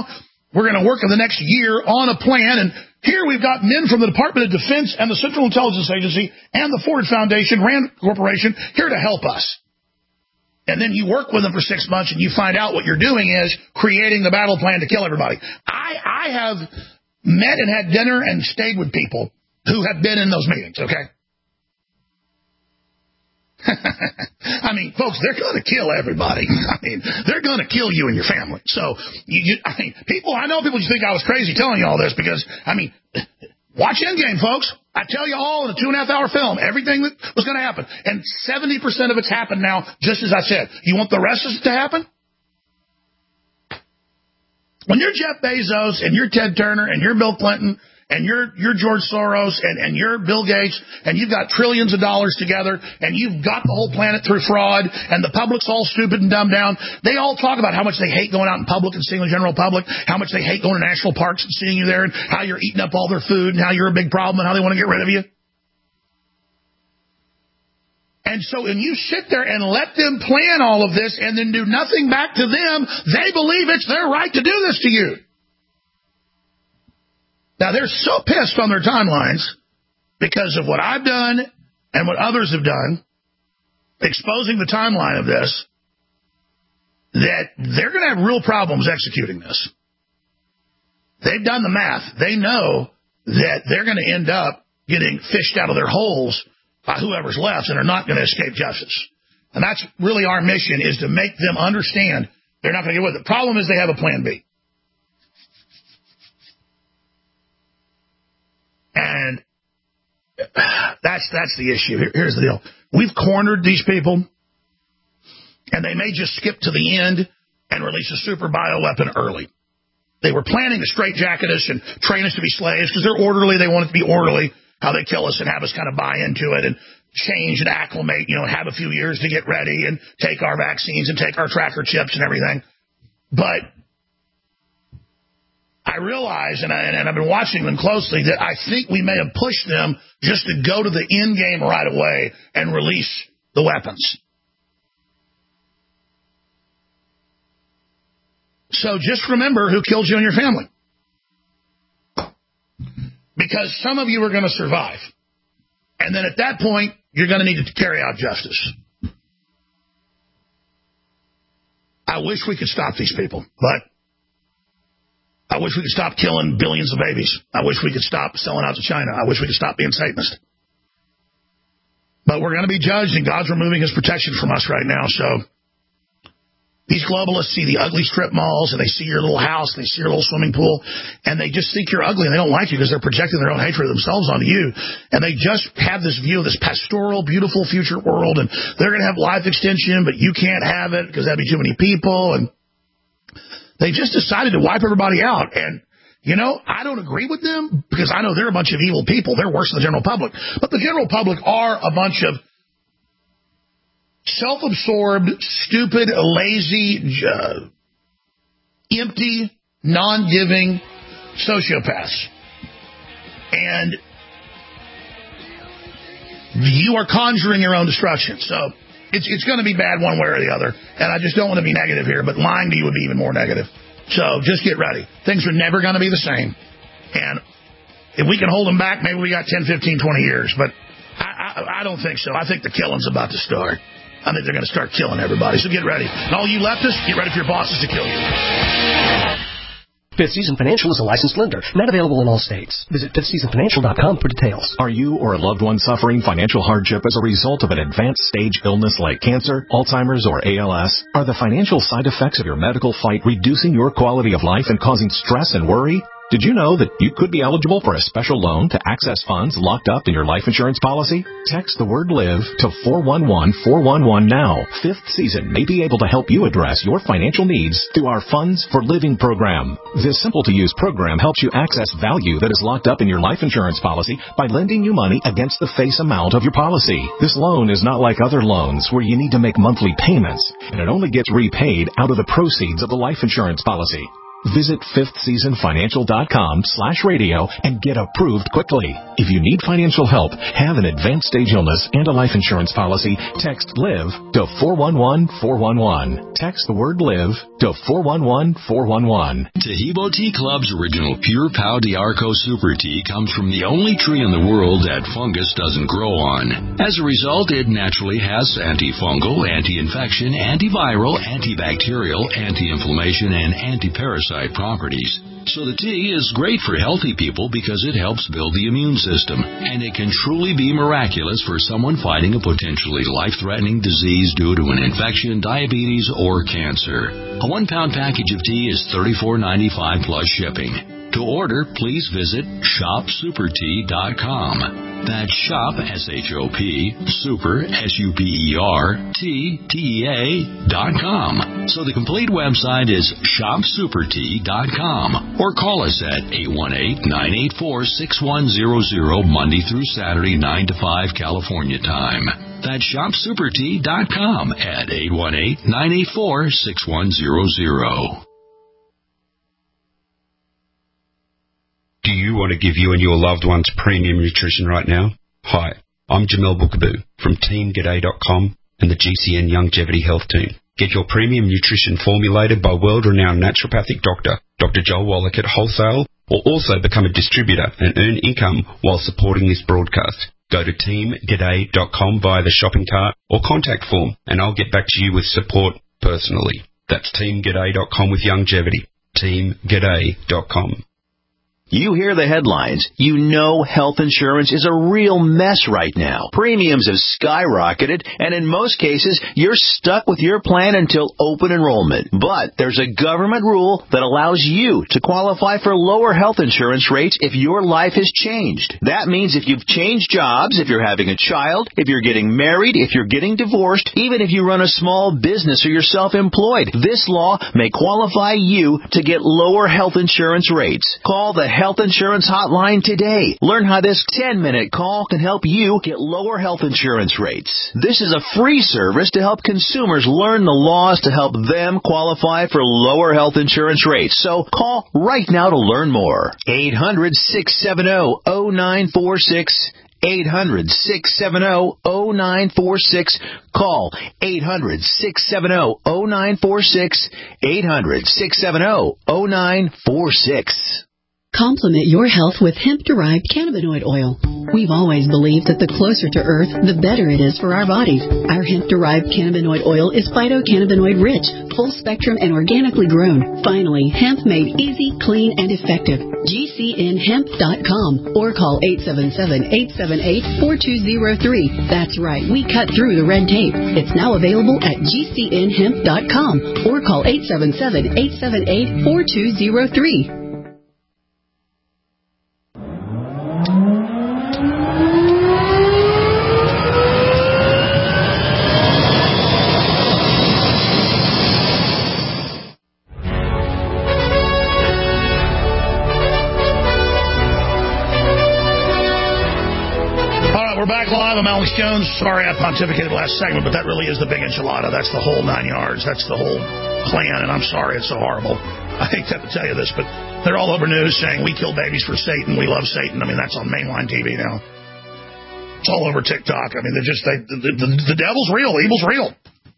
We're going to work in the next year on a plan, and here we've got men from the Department of Defense and the Central Intelligence Agency and the Ford Foundation, Rand Corporation, here to help us. And then you work with them for six months, and you find out what you're doing is creating the battle plan to kill everybody. I, I have met and had dinner and stayed with people who have been in those meetings, okay? I mean, folks, they're going to kill everybody. I mean, they're going to kill you and your family. So, you, you, I mean, people, I know people just think I was crazy telling you all this because, I mean, watch Endgame, folks. I tell you all in a two and a half hour film, everything that was going to happen. And seventy percent of it's happened now, just as I said. You want the rest of it to happen? When you're Jeff Bezos and you're Ted Turner and you're Bill Clinton and you're you're George Soros and, and you're Bill Gates and you've got trillions of dollars together and you've got the whole planet through fraud and the public's all stupid and dumbed down, they all talk about how much they hate going out in public and seeing the general public, how much they hate going to national parks and seeing you there and how you're eating up all their food and how you're a big problem and how they want to get rid of you. And so when you sit there and let them plan all of this and then do nothing back to them, they believe it's their right to do this to you. Now, they're so pissed on their timelines because of what I've done and what others have done, exposing the timeline of this, that they're going to have real problems executing this. They've done the math. They know that they're going to end up getting fished out of their holes by whoever's left and are not going to escape justice. And that's really our mission, is to make them understand they're not going to get with it. The problem is they have a plan B. And that's that's the issue. Here, here's the deal. We've cornered these people, and they may just skip to the end and release a super bioweapon early. They were planning to straitjacket us and train us to be slaves because they're orderly. They want it to be orderly, how they kill us and have us kind of buy into it and change and acclimate, you know, and have a few years to get ready and take our vaccines and take our tracker chips and everything. But I realize, and, I, and I've been watching them closely, that I think we may have pushed them just to go to the end game right away and release the weapons. So just remember who killed you and your family. Because some of you are going to survive. And then at that point, you're going to need to carry out justice. I wish we could stop these people, but I wish we could stop killing billions of babies. I wish we could stop selling out to China. I wish we could stop being Satanist. But we're going to be judged, and God's removing his protection from us right now. So these globalists see the ugly strip malls, and they see your little house, and they see your little swimming pool, and they just think you're ugly, and they don't like you because they're projecting their own hatred of themselves onto you. And they just have this view of this pastoral, beautiful future world, and they're going to have life extension, but you can't have it because that'd be too many people. And they just decided to wipe everybody out. And, you know, I don't agree with them because I know they're a bunch of evil people. They're worse than the general public. But the general public are a bunch of self-absorbed, stupid, lazy, uh, empty, non-giving sociopaths. And you are conjuring your own destruction. So It's, it's going to be bad one way or the other, and I just don't want to be negative here, but lying to you would be even more negative. So just get ready. Things are never going to be the same, and if we can hold them back, maybe we got ten, fifteen, twenty years, but I, I, I don't think so. I think the killing's about to start. I think they're going to start killing everybody, so get ready. And all you leftists, get ready for your bosses to kill you. Fifth Season Financial is a licensed lender, not available in all states. Visit fifth season financial dot com for details. Are you or a loved one suffering financial hardship as a result of an advanced stage illness like cancer, Alzheimer's, or A L S? Are the financial side effects of your medical fight reducing your quality of life and causing stress and worry? Did you know that you could be eligible for a special loan to access funds locked up in your life insurance policy? Text the word LIVE to four one one four one one now. Fifth Season may be able to help you address your financial needs through our Funds for Living program. This simple-to-use program helps you access value that is locked up in your life insurance policy by lending you money against the face amount of your policy. This loan is not like other loans where you need to make monthly payments, and it only gets repaid out of the proceeds of the life insurance policy. Visit fifth season financial dot com slash radio and get approved quickly. If you need financial help, have an advanced stage illness, and a life insurance policy, text LIVE to four one one four one one. Text the word LIVE to four one one four one one. Tahibo Tea Club's original Pure Pau d'Arco Super Tea comes from the only tree in the world that fungus doesn't grow on. As a result, it naturally has antifungal, anti-infection, antiviral, antibacterial, anti-inflammation, and anti-parasite properties. So the tea is great for healthy people because it helps build the immune system, and it can truly be miraculous for someone fighting a potentially life-threatening disease due to an infection, diabetes, or cancer. A one-pound package of tea is thirty-four ninety-five plus shipping. To order, please visit shop super tea dot com. That's shop, S H O P, super, S U P E R, T, T E A, dot com. So the complete website is shop super tea dot com. Or call us at eight one eight, nine eight four, six one zero zero, Monday through Saturday, nine to five, California time. That's shop super tea dot com at eight one eight, nine eight four, six one zero zero. Do you want to give you and your loved ones premium nutrition right now? Hi, I'm Jamel Bookaboo from team g'day dot com and the G C N Longevity Health Team. Get your premium nutrition formulated by world-renowned naturopathic doctor, Doctor Joel Wallach at wholesale, or also become a distributor and earn income while supporting this broadcast. Go to team g'day dot com via the shopping cart or contact form, and I'll get back to you with support personally. That's team g'day dot com with longevity. team g'day dot com. You hear the headlines. You know health insurance is a real mess right now. Premiums have skyrocketed, and in most cases, you're stuck with your plan until open enrollment. But there's a government rule that allows you to qualify for lower health insurance rates if your life has changed. That means if you've changed jobs, if you're having a child, if you're getting married, if you're getting divorced, even if you run a small business or you're self-employed, this law may qualify you to get lower health insurance rates. Call the Health Insurance Hotline today. Learn how this ten-minute call can help you get lower health insurance rates. This is a free service to help consumers learn the laws to help them qualify for lower health insurance rates. So call right now to learn more. eight hundred, six seven zero, zero nine four six. eight hundred, six seven zero, zero nine four six. Call eight hundred, six seven zero, zero nine four six. eight hundred, six seven zero, zero nine four six. Complement your health with hemp-derived cannabinoid oil. We've always believed that the closer to Earth, the better it is for our bodies. Our hemp-derived cannabinoid oil is phytocannabinoid-rich, full-spectrum, and organically grown. Finally, hemp made easy, clean, and effective. G C N hemp dot com or call eight seven seven, eight seven eight, four two zero three. That's right, we cut through the red tape. It's now available at G C N hemp dot com or call eight seven seven, eight seven eight, four two zero three. I'm Alex Jones. Sorry I pontificated last segment, but that really is the big enchilada. That's the whole nine yards. That's the whole plan, and I'm sorry it's so horrible. I hate to have to tell you this, but they're all over news saying we kill babies for Satan. We love Satan. I mean, that's on mainline T V now. It's all over TikTok. I mean, they're just, they, the, the, the devil's real. Evil's real.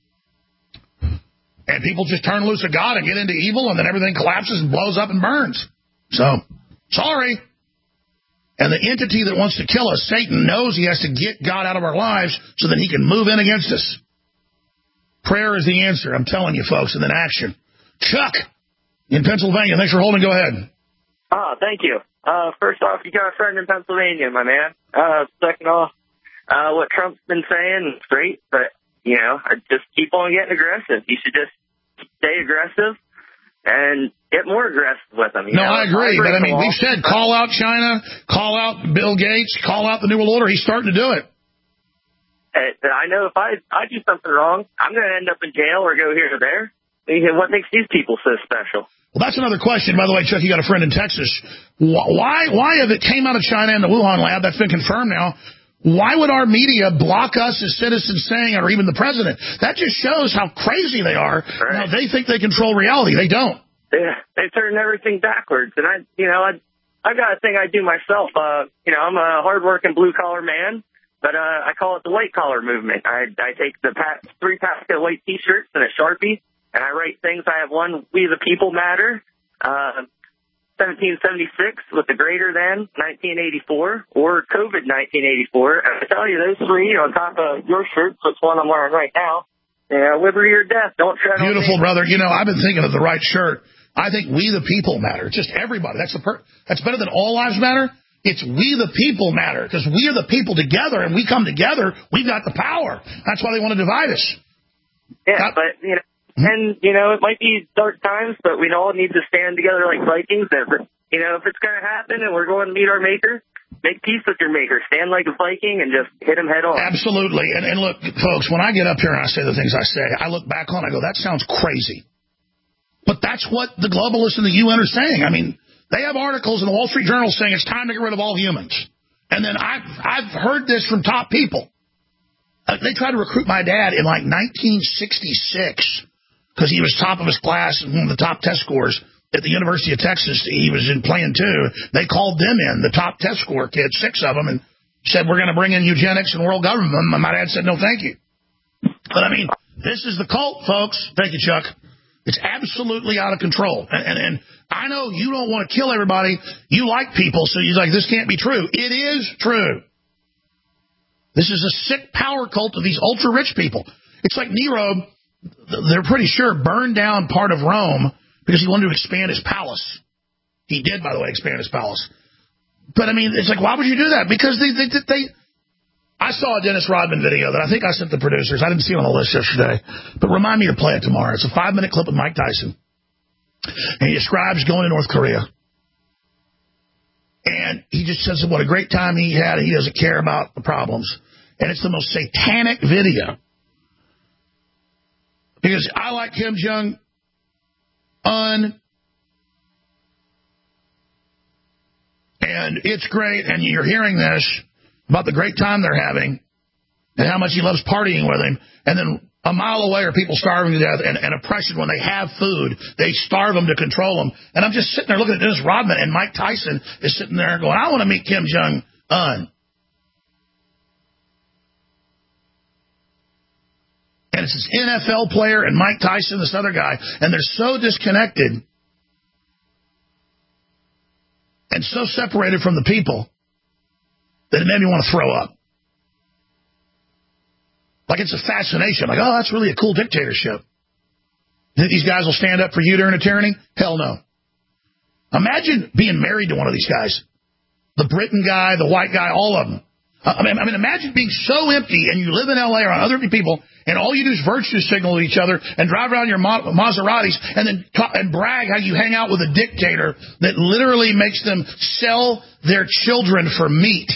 And people just turn loose of God and get into evil, and then everything collapses and blows up and burns. So, sorry. And the entity that wants to kill us, Satan, knows he has to get God out of our lives so that he can move in against us. Prayer is the answer, I'm telling you, folks, and then action. Chuck, in Pennsylvania. Thanks for holding. Go ahead. Oh, thank you. Uh, first off, you got a friend in Pennsylvania, my man. Uh, second off, uh, what Trump's been saying is great, but, you know, I just keep on getting aggressive. You should just stay aggressive and get more aggressive with them. You no, know? I agree, I but I mean, we've said call out China, call out Bill Gates, call out the New World Order. He's starting to do it. I know if I I do something wrong, I'm going to end up in jail or go here or there. What makes these people so special? Well, that's another question. By the way, Chuck, you got a friend in Texas. Why, why if it came out of China in the Wuhan lab, that's been confirmed now, why would our media block us as citizens saying it, or even the president? That just shows how crazy they are. Right. Now, they think they control reality. They don't. they, they turn everything backwards. And I, you know, I, I got a thing I do myself. Uh, you know, I'm a hardworking blue collar man, but uh, I call it the white collar movement. I, I take the pack, three pack of white T-shirts and a Sharpie, and I write things. I have one, "We the People Matter," uh, seventeen seventy-six with the greater than nineteen eighty-four, or COVID nineteen eighty-four. And I tell you, those three on top of your shirts, which one I'm wearing right now, yeah, liberty or death. Don't tread on me. Beautiful, brother. You know, I've been thinking of the right shirt. I think we the people matter. Just everybody. That's the per- That's better than all lives matter. It's we the people matter, because we are the people together, and we come together. We've got the power. That's why they want to divide us. Yeah, Not- but, you know, and, you know, it might be dark times, but we all need to stand together like Vikings. That, you know, if it's going to happen and we're going to meet our Maker, make peace with your Maker. Stand like a Viking and just hit him head on. Absolutely. And, and look, folks, when I get up here and I say the things I say, I look back on it, I go, that sounds crazy. But that's what the globalists in the U N are saying. I mean, they have articles in the Wall Street Journal saying it's time to get rid of all humans. And then I've, I've heard this from top people. Uh, they tried to recruit my dad in like nineteen sixty-six because he was top of his class and one of the top test scores at the University of Texas. He was in playing too. They called them in, the top test score kids, six of them, and said, we're going to bring in eugenics and world government. And my dad said, no, thank you. But, I mean, this is the cult, folks. Thank you, Chuck. It's absolutely out of control. And, and, and I know you don't want to kill everybody. You like people, so you're like, this can't be true. It is true. This is a sick power cult of these ultra-rich people. It's like Nero, they're pretty sure, burned down part of Rome because he wanted to expand his palace. He did, by the way, expand his palace. But, I mean, it's like, why would you do that? Because they, they, they I saw a Dennis Rodman video that I think I sent the producers. I didn't see it on the list yesterday. But remind me to play it tomorrow. It's a five-minute clip of Mike Tyson. And he describes going to North Korea. And he just says what a great time he had. He doesn't care about the problems. And it's the most satanic video. Because I like Kim Jong-un. And it's great. And you're hearing this about the great time they're having and how much he loves partying with him. And then a mile away are people starving to death and, and oppression. When they have food, they starve them to control them. And I'm just sitting there looking at Dennis Rodman, and Mike Tyson is sitting there going, I want to meet Kim Jong-un. And it's this N F L player and Mike Tyson, this other guy, and they're so disconnected and so separated from the people that it made me want to throw up. Like it's a fascination. Like, oh, that's really a cool dictatorship. You think these guys will stand up for you during a tyranny? Hell no. Imagine being married to one of these guys. The Britain guy, the white guy, all of them. I mean, I mean, imagine being so empty and you live in L A around other people and all you do is virtue signal to each other and drive around your Maseratis and then talk and brag how you hang out with a dictator that literally makes them sell their children for meat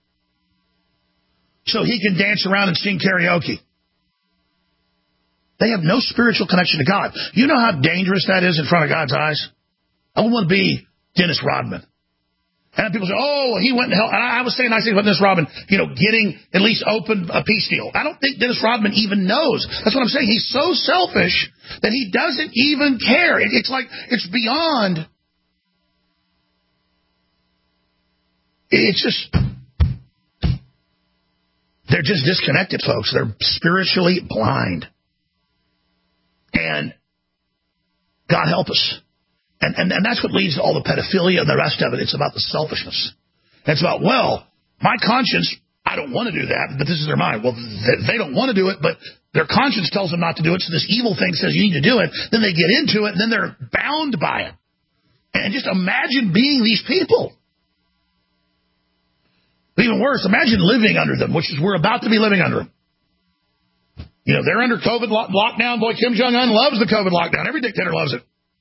so he can dance around and sing karaoke. They have no spiritual connection to God. You know how dangerous that is in front of God's eyes? I wouldn't want to be Dennis Rodman. And people say, oh, he went to hell. And I was saying nice things about Dennis Rodman, you know, getting at least open a peace deal. I don't think Dennis Rodman even knows. That's what I'm saying. He's so selfish that he doesn't even care. It's like, it's beyond. It's just, they're just disconnected, folks. They're spiritually blind. And God help us. And, and, and that's what leads to all the pedophilia and the rest of it. It's about the selfishness. And it's about, well, my conscience, I don't want to do that, but this is their mind. Well, they, they don't want to do it, but their conscience tells them not to do it, so this evil thing says you need to do it. Then they get into it, and then they're bound by it. And just imagine being these people. Even worse, imagine living under them, which is we're about to be living under them. You know, they're under COVID lock- lockdown. Boy, Kim Jong-un loves the COVID lockdown. Every dictator loves it.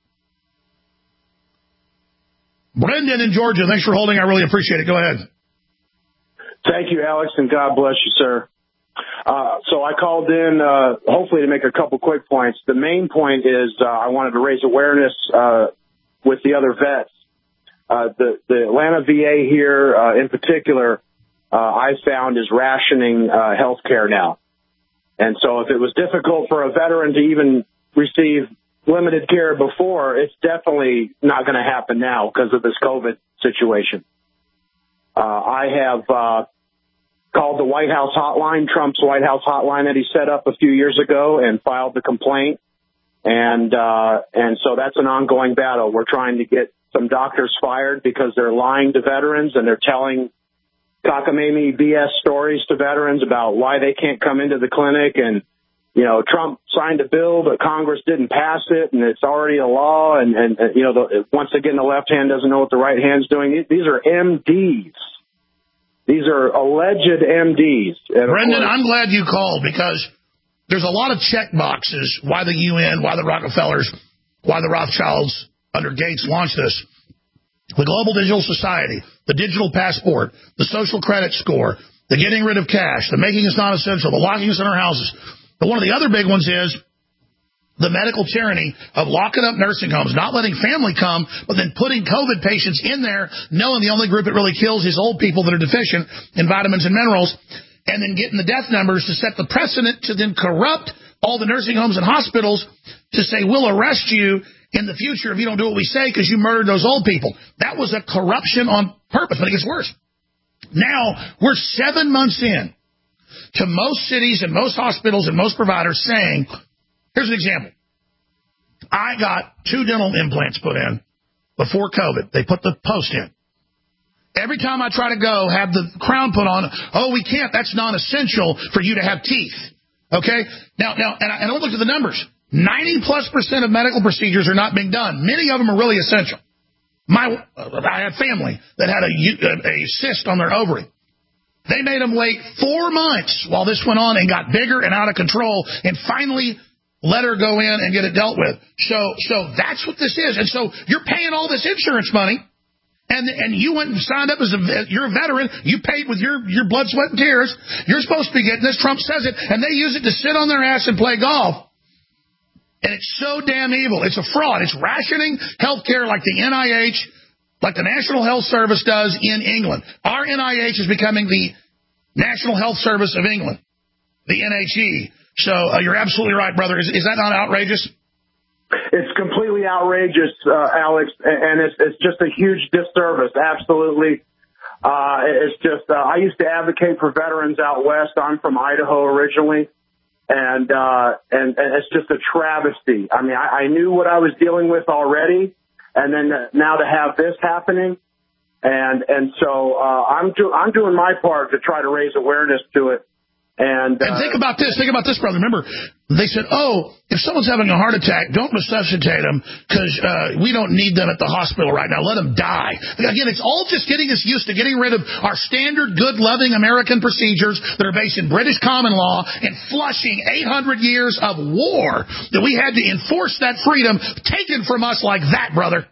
Brendan in Georgia, thanks for holding. I really appreciate it. Go ahead. Thank you, Alex, and God bless you, sir. Uh, so I called in, uh, hopefully to make a couple quick points. The main point is uh, I wanted to raise awareness uh, with the other vets. Uh, the, the Atlanta V A here, uh, in particular, uh, I found is rationing uh, health care now. And so if it was difficult for a veteran to even receive limited care before, it's definitely not going to happen now because of this COVID situation. Uh, I have uh, called the White House hotline, Trump's White House hotline that he set up a few years ago, and filed the complaint. And uh, and so that's an ongoing battle. We're trying to get some doctors fired because they're lying to veterans and they're telling cockamamie B S stories to veterans about why they can't come into the clinic. And, you know, Trump signed a bill, but Congress didn't pass it, and it's already a law. And, and, and you know, the, once again, the left hand doesn't know what the right hand's doing. These are M Ds. These are alleged M Ds. And Brendan, course, I'm glad you called because there's a lot of check boxes why the U N, why the Rockefellers, why the Rothschilds under Gates launched this. The Global Digital Society, the digital passport, the social credit score, the getting rid of cash, the making us non-essential, the locking us in our houses. But one of the other big ones is the medical tyranny of locking up nursing homes, not letting family come, but then putting COVID patients in there, knowing the only group it really kills is old people that are deficient in vitamins and minerals, and then getting the death numbers to set the precedent to then corrupt all the nursing homes and hospitals to say, we'll arrest you in the future if you don't do what we say because you murdered those old people. That was a corruption on purpose, but it gets worse. Now, we're seven months in to most cities and most hospitals and most providers saying, here's an example. I got two dental implants put in before COVID. They put the post in. Every time I try to go have the crown put on, oh, we can't. That's non-essential for you to have teeth. Okay? Now, now, and I, and I looked at the numbers. ninety plus percent of medical procedures are not being done. Many of them are really essential. My, I had family that had a, a cyst on their ovary. They made them wait four months while this went on and got bigger and out of control and finally let her go in and get it dealt with. So, so that's what this is. And so you're paying all this insurance money. And and you went and signed up as a you're a veteran. You paid with your, your blood, sweat, and tears. You're supposed to be getting this. Trump says it, and they use it to sit on their ass and play golf. And it's so damn evil. It's a fraud. It's rationing health care like the N I H, like the National Health Service does in England. Our N I H is becoming the National Health Service of England, the N H E. So uh, you're absolutely right, brother. Is, is that not outrageous? It's completely outrageous, uh, Alex, and it's, it's just a huge disservice. Absolutely. Uh, it's just, uh, I used to advocate for veterans out west. I'm from Idaho originally, and, uh, and, and it's just a travesty. I mean, I, I knew what I was dealing with already, and then now to have this happening. And, and so, uh, I'm do, I'm doing my part to try to raise awareness to it. And, uh, and think about this. Think about this, brother. Remember, they said, oh, if someone's having a heart attack, don't resuscitate them because uh, we don't need them at the hospital right now. Let them die. Again, it's all just getting us used to getting rid of our standard, good, loving American procedures that are based in British common law and flushing eight hundred years of war that we had to enforce that freedom taken from us like that, brother.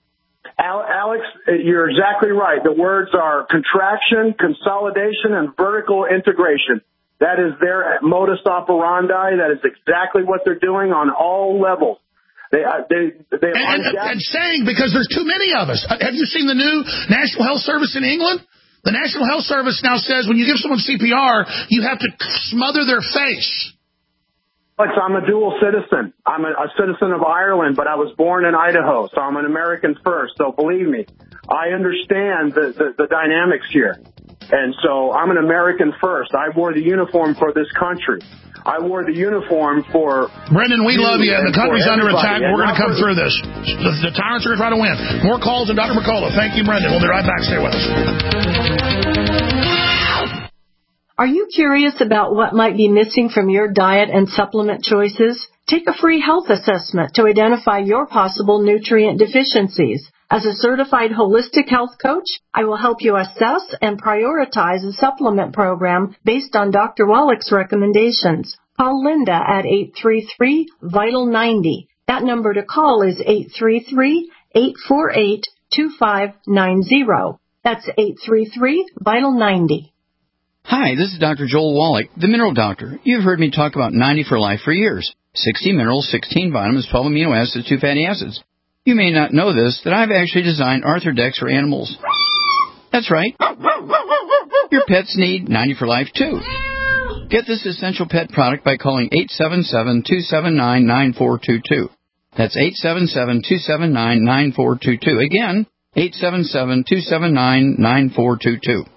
Alex, you're exactly right. The words are contraction, consolidation, and vertical integration. That is their modus operandi. That is exactly what they're doing on all levels. They, uh, they, they and, and, and saying, because there's too many of us. Have you seen the new National Health Service in England? The National Health Service now says when you give someone C P R, you have to smother their face. Alex, I'm a dual citizen. I'm a, a citizen of Ireland, but I was born in Idaho, so I'm an American first. So believe me, I understand the, the, the dynamics here. And so I'm an American first. I wore the uniform for this country. I wore the uniform for... Brendan, we love you, and the country's under attack. We're going to come through this. The, the tyrants are going to try to win. More calls and Doctor Mercola. Thank you, Brendan. We'll be right back. Stay with us. Are you curious about what might be missing from your diet and supplement choices? Take a free health assessment to identify your possible nutrient deficiencies. As a certified holistic health coach, I will help you assess and prioritize a supplement program based on Doctor Wallach's recommendations. Call Linda at eight three three, vital ninety. That number to call is eight three three, eight four eight, two five nine zero. That's eight three three, vital ninety. Hi, this is Doctor Joel Wallach, the Mineral Doctor. You've heard me talk about ninety for Life for years. sixty minerals, sixteen vitamins, twelve amino acids, two fatty acids. You may not know this, that I've actually designed Arthrodex for animals. That's right. Your pets need ninety for Life, too. Get this essential pet product by calling eight seven seven, two seven nine, nine four two two. That's eight seven seven, two seven nine, nine four two two. Again, eight seven seven, two seven nine, nine four two two.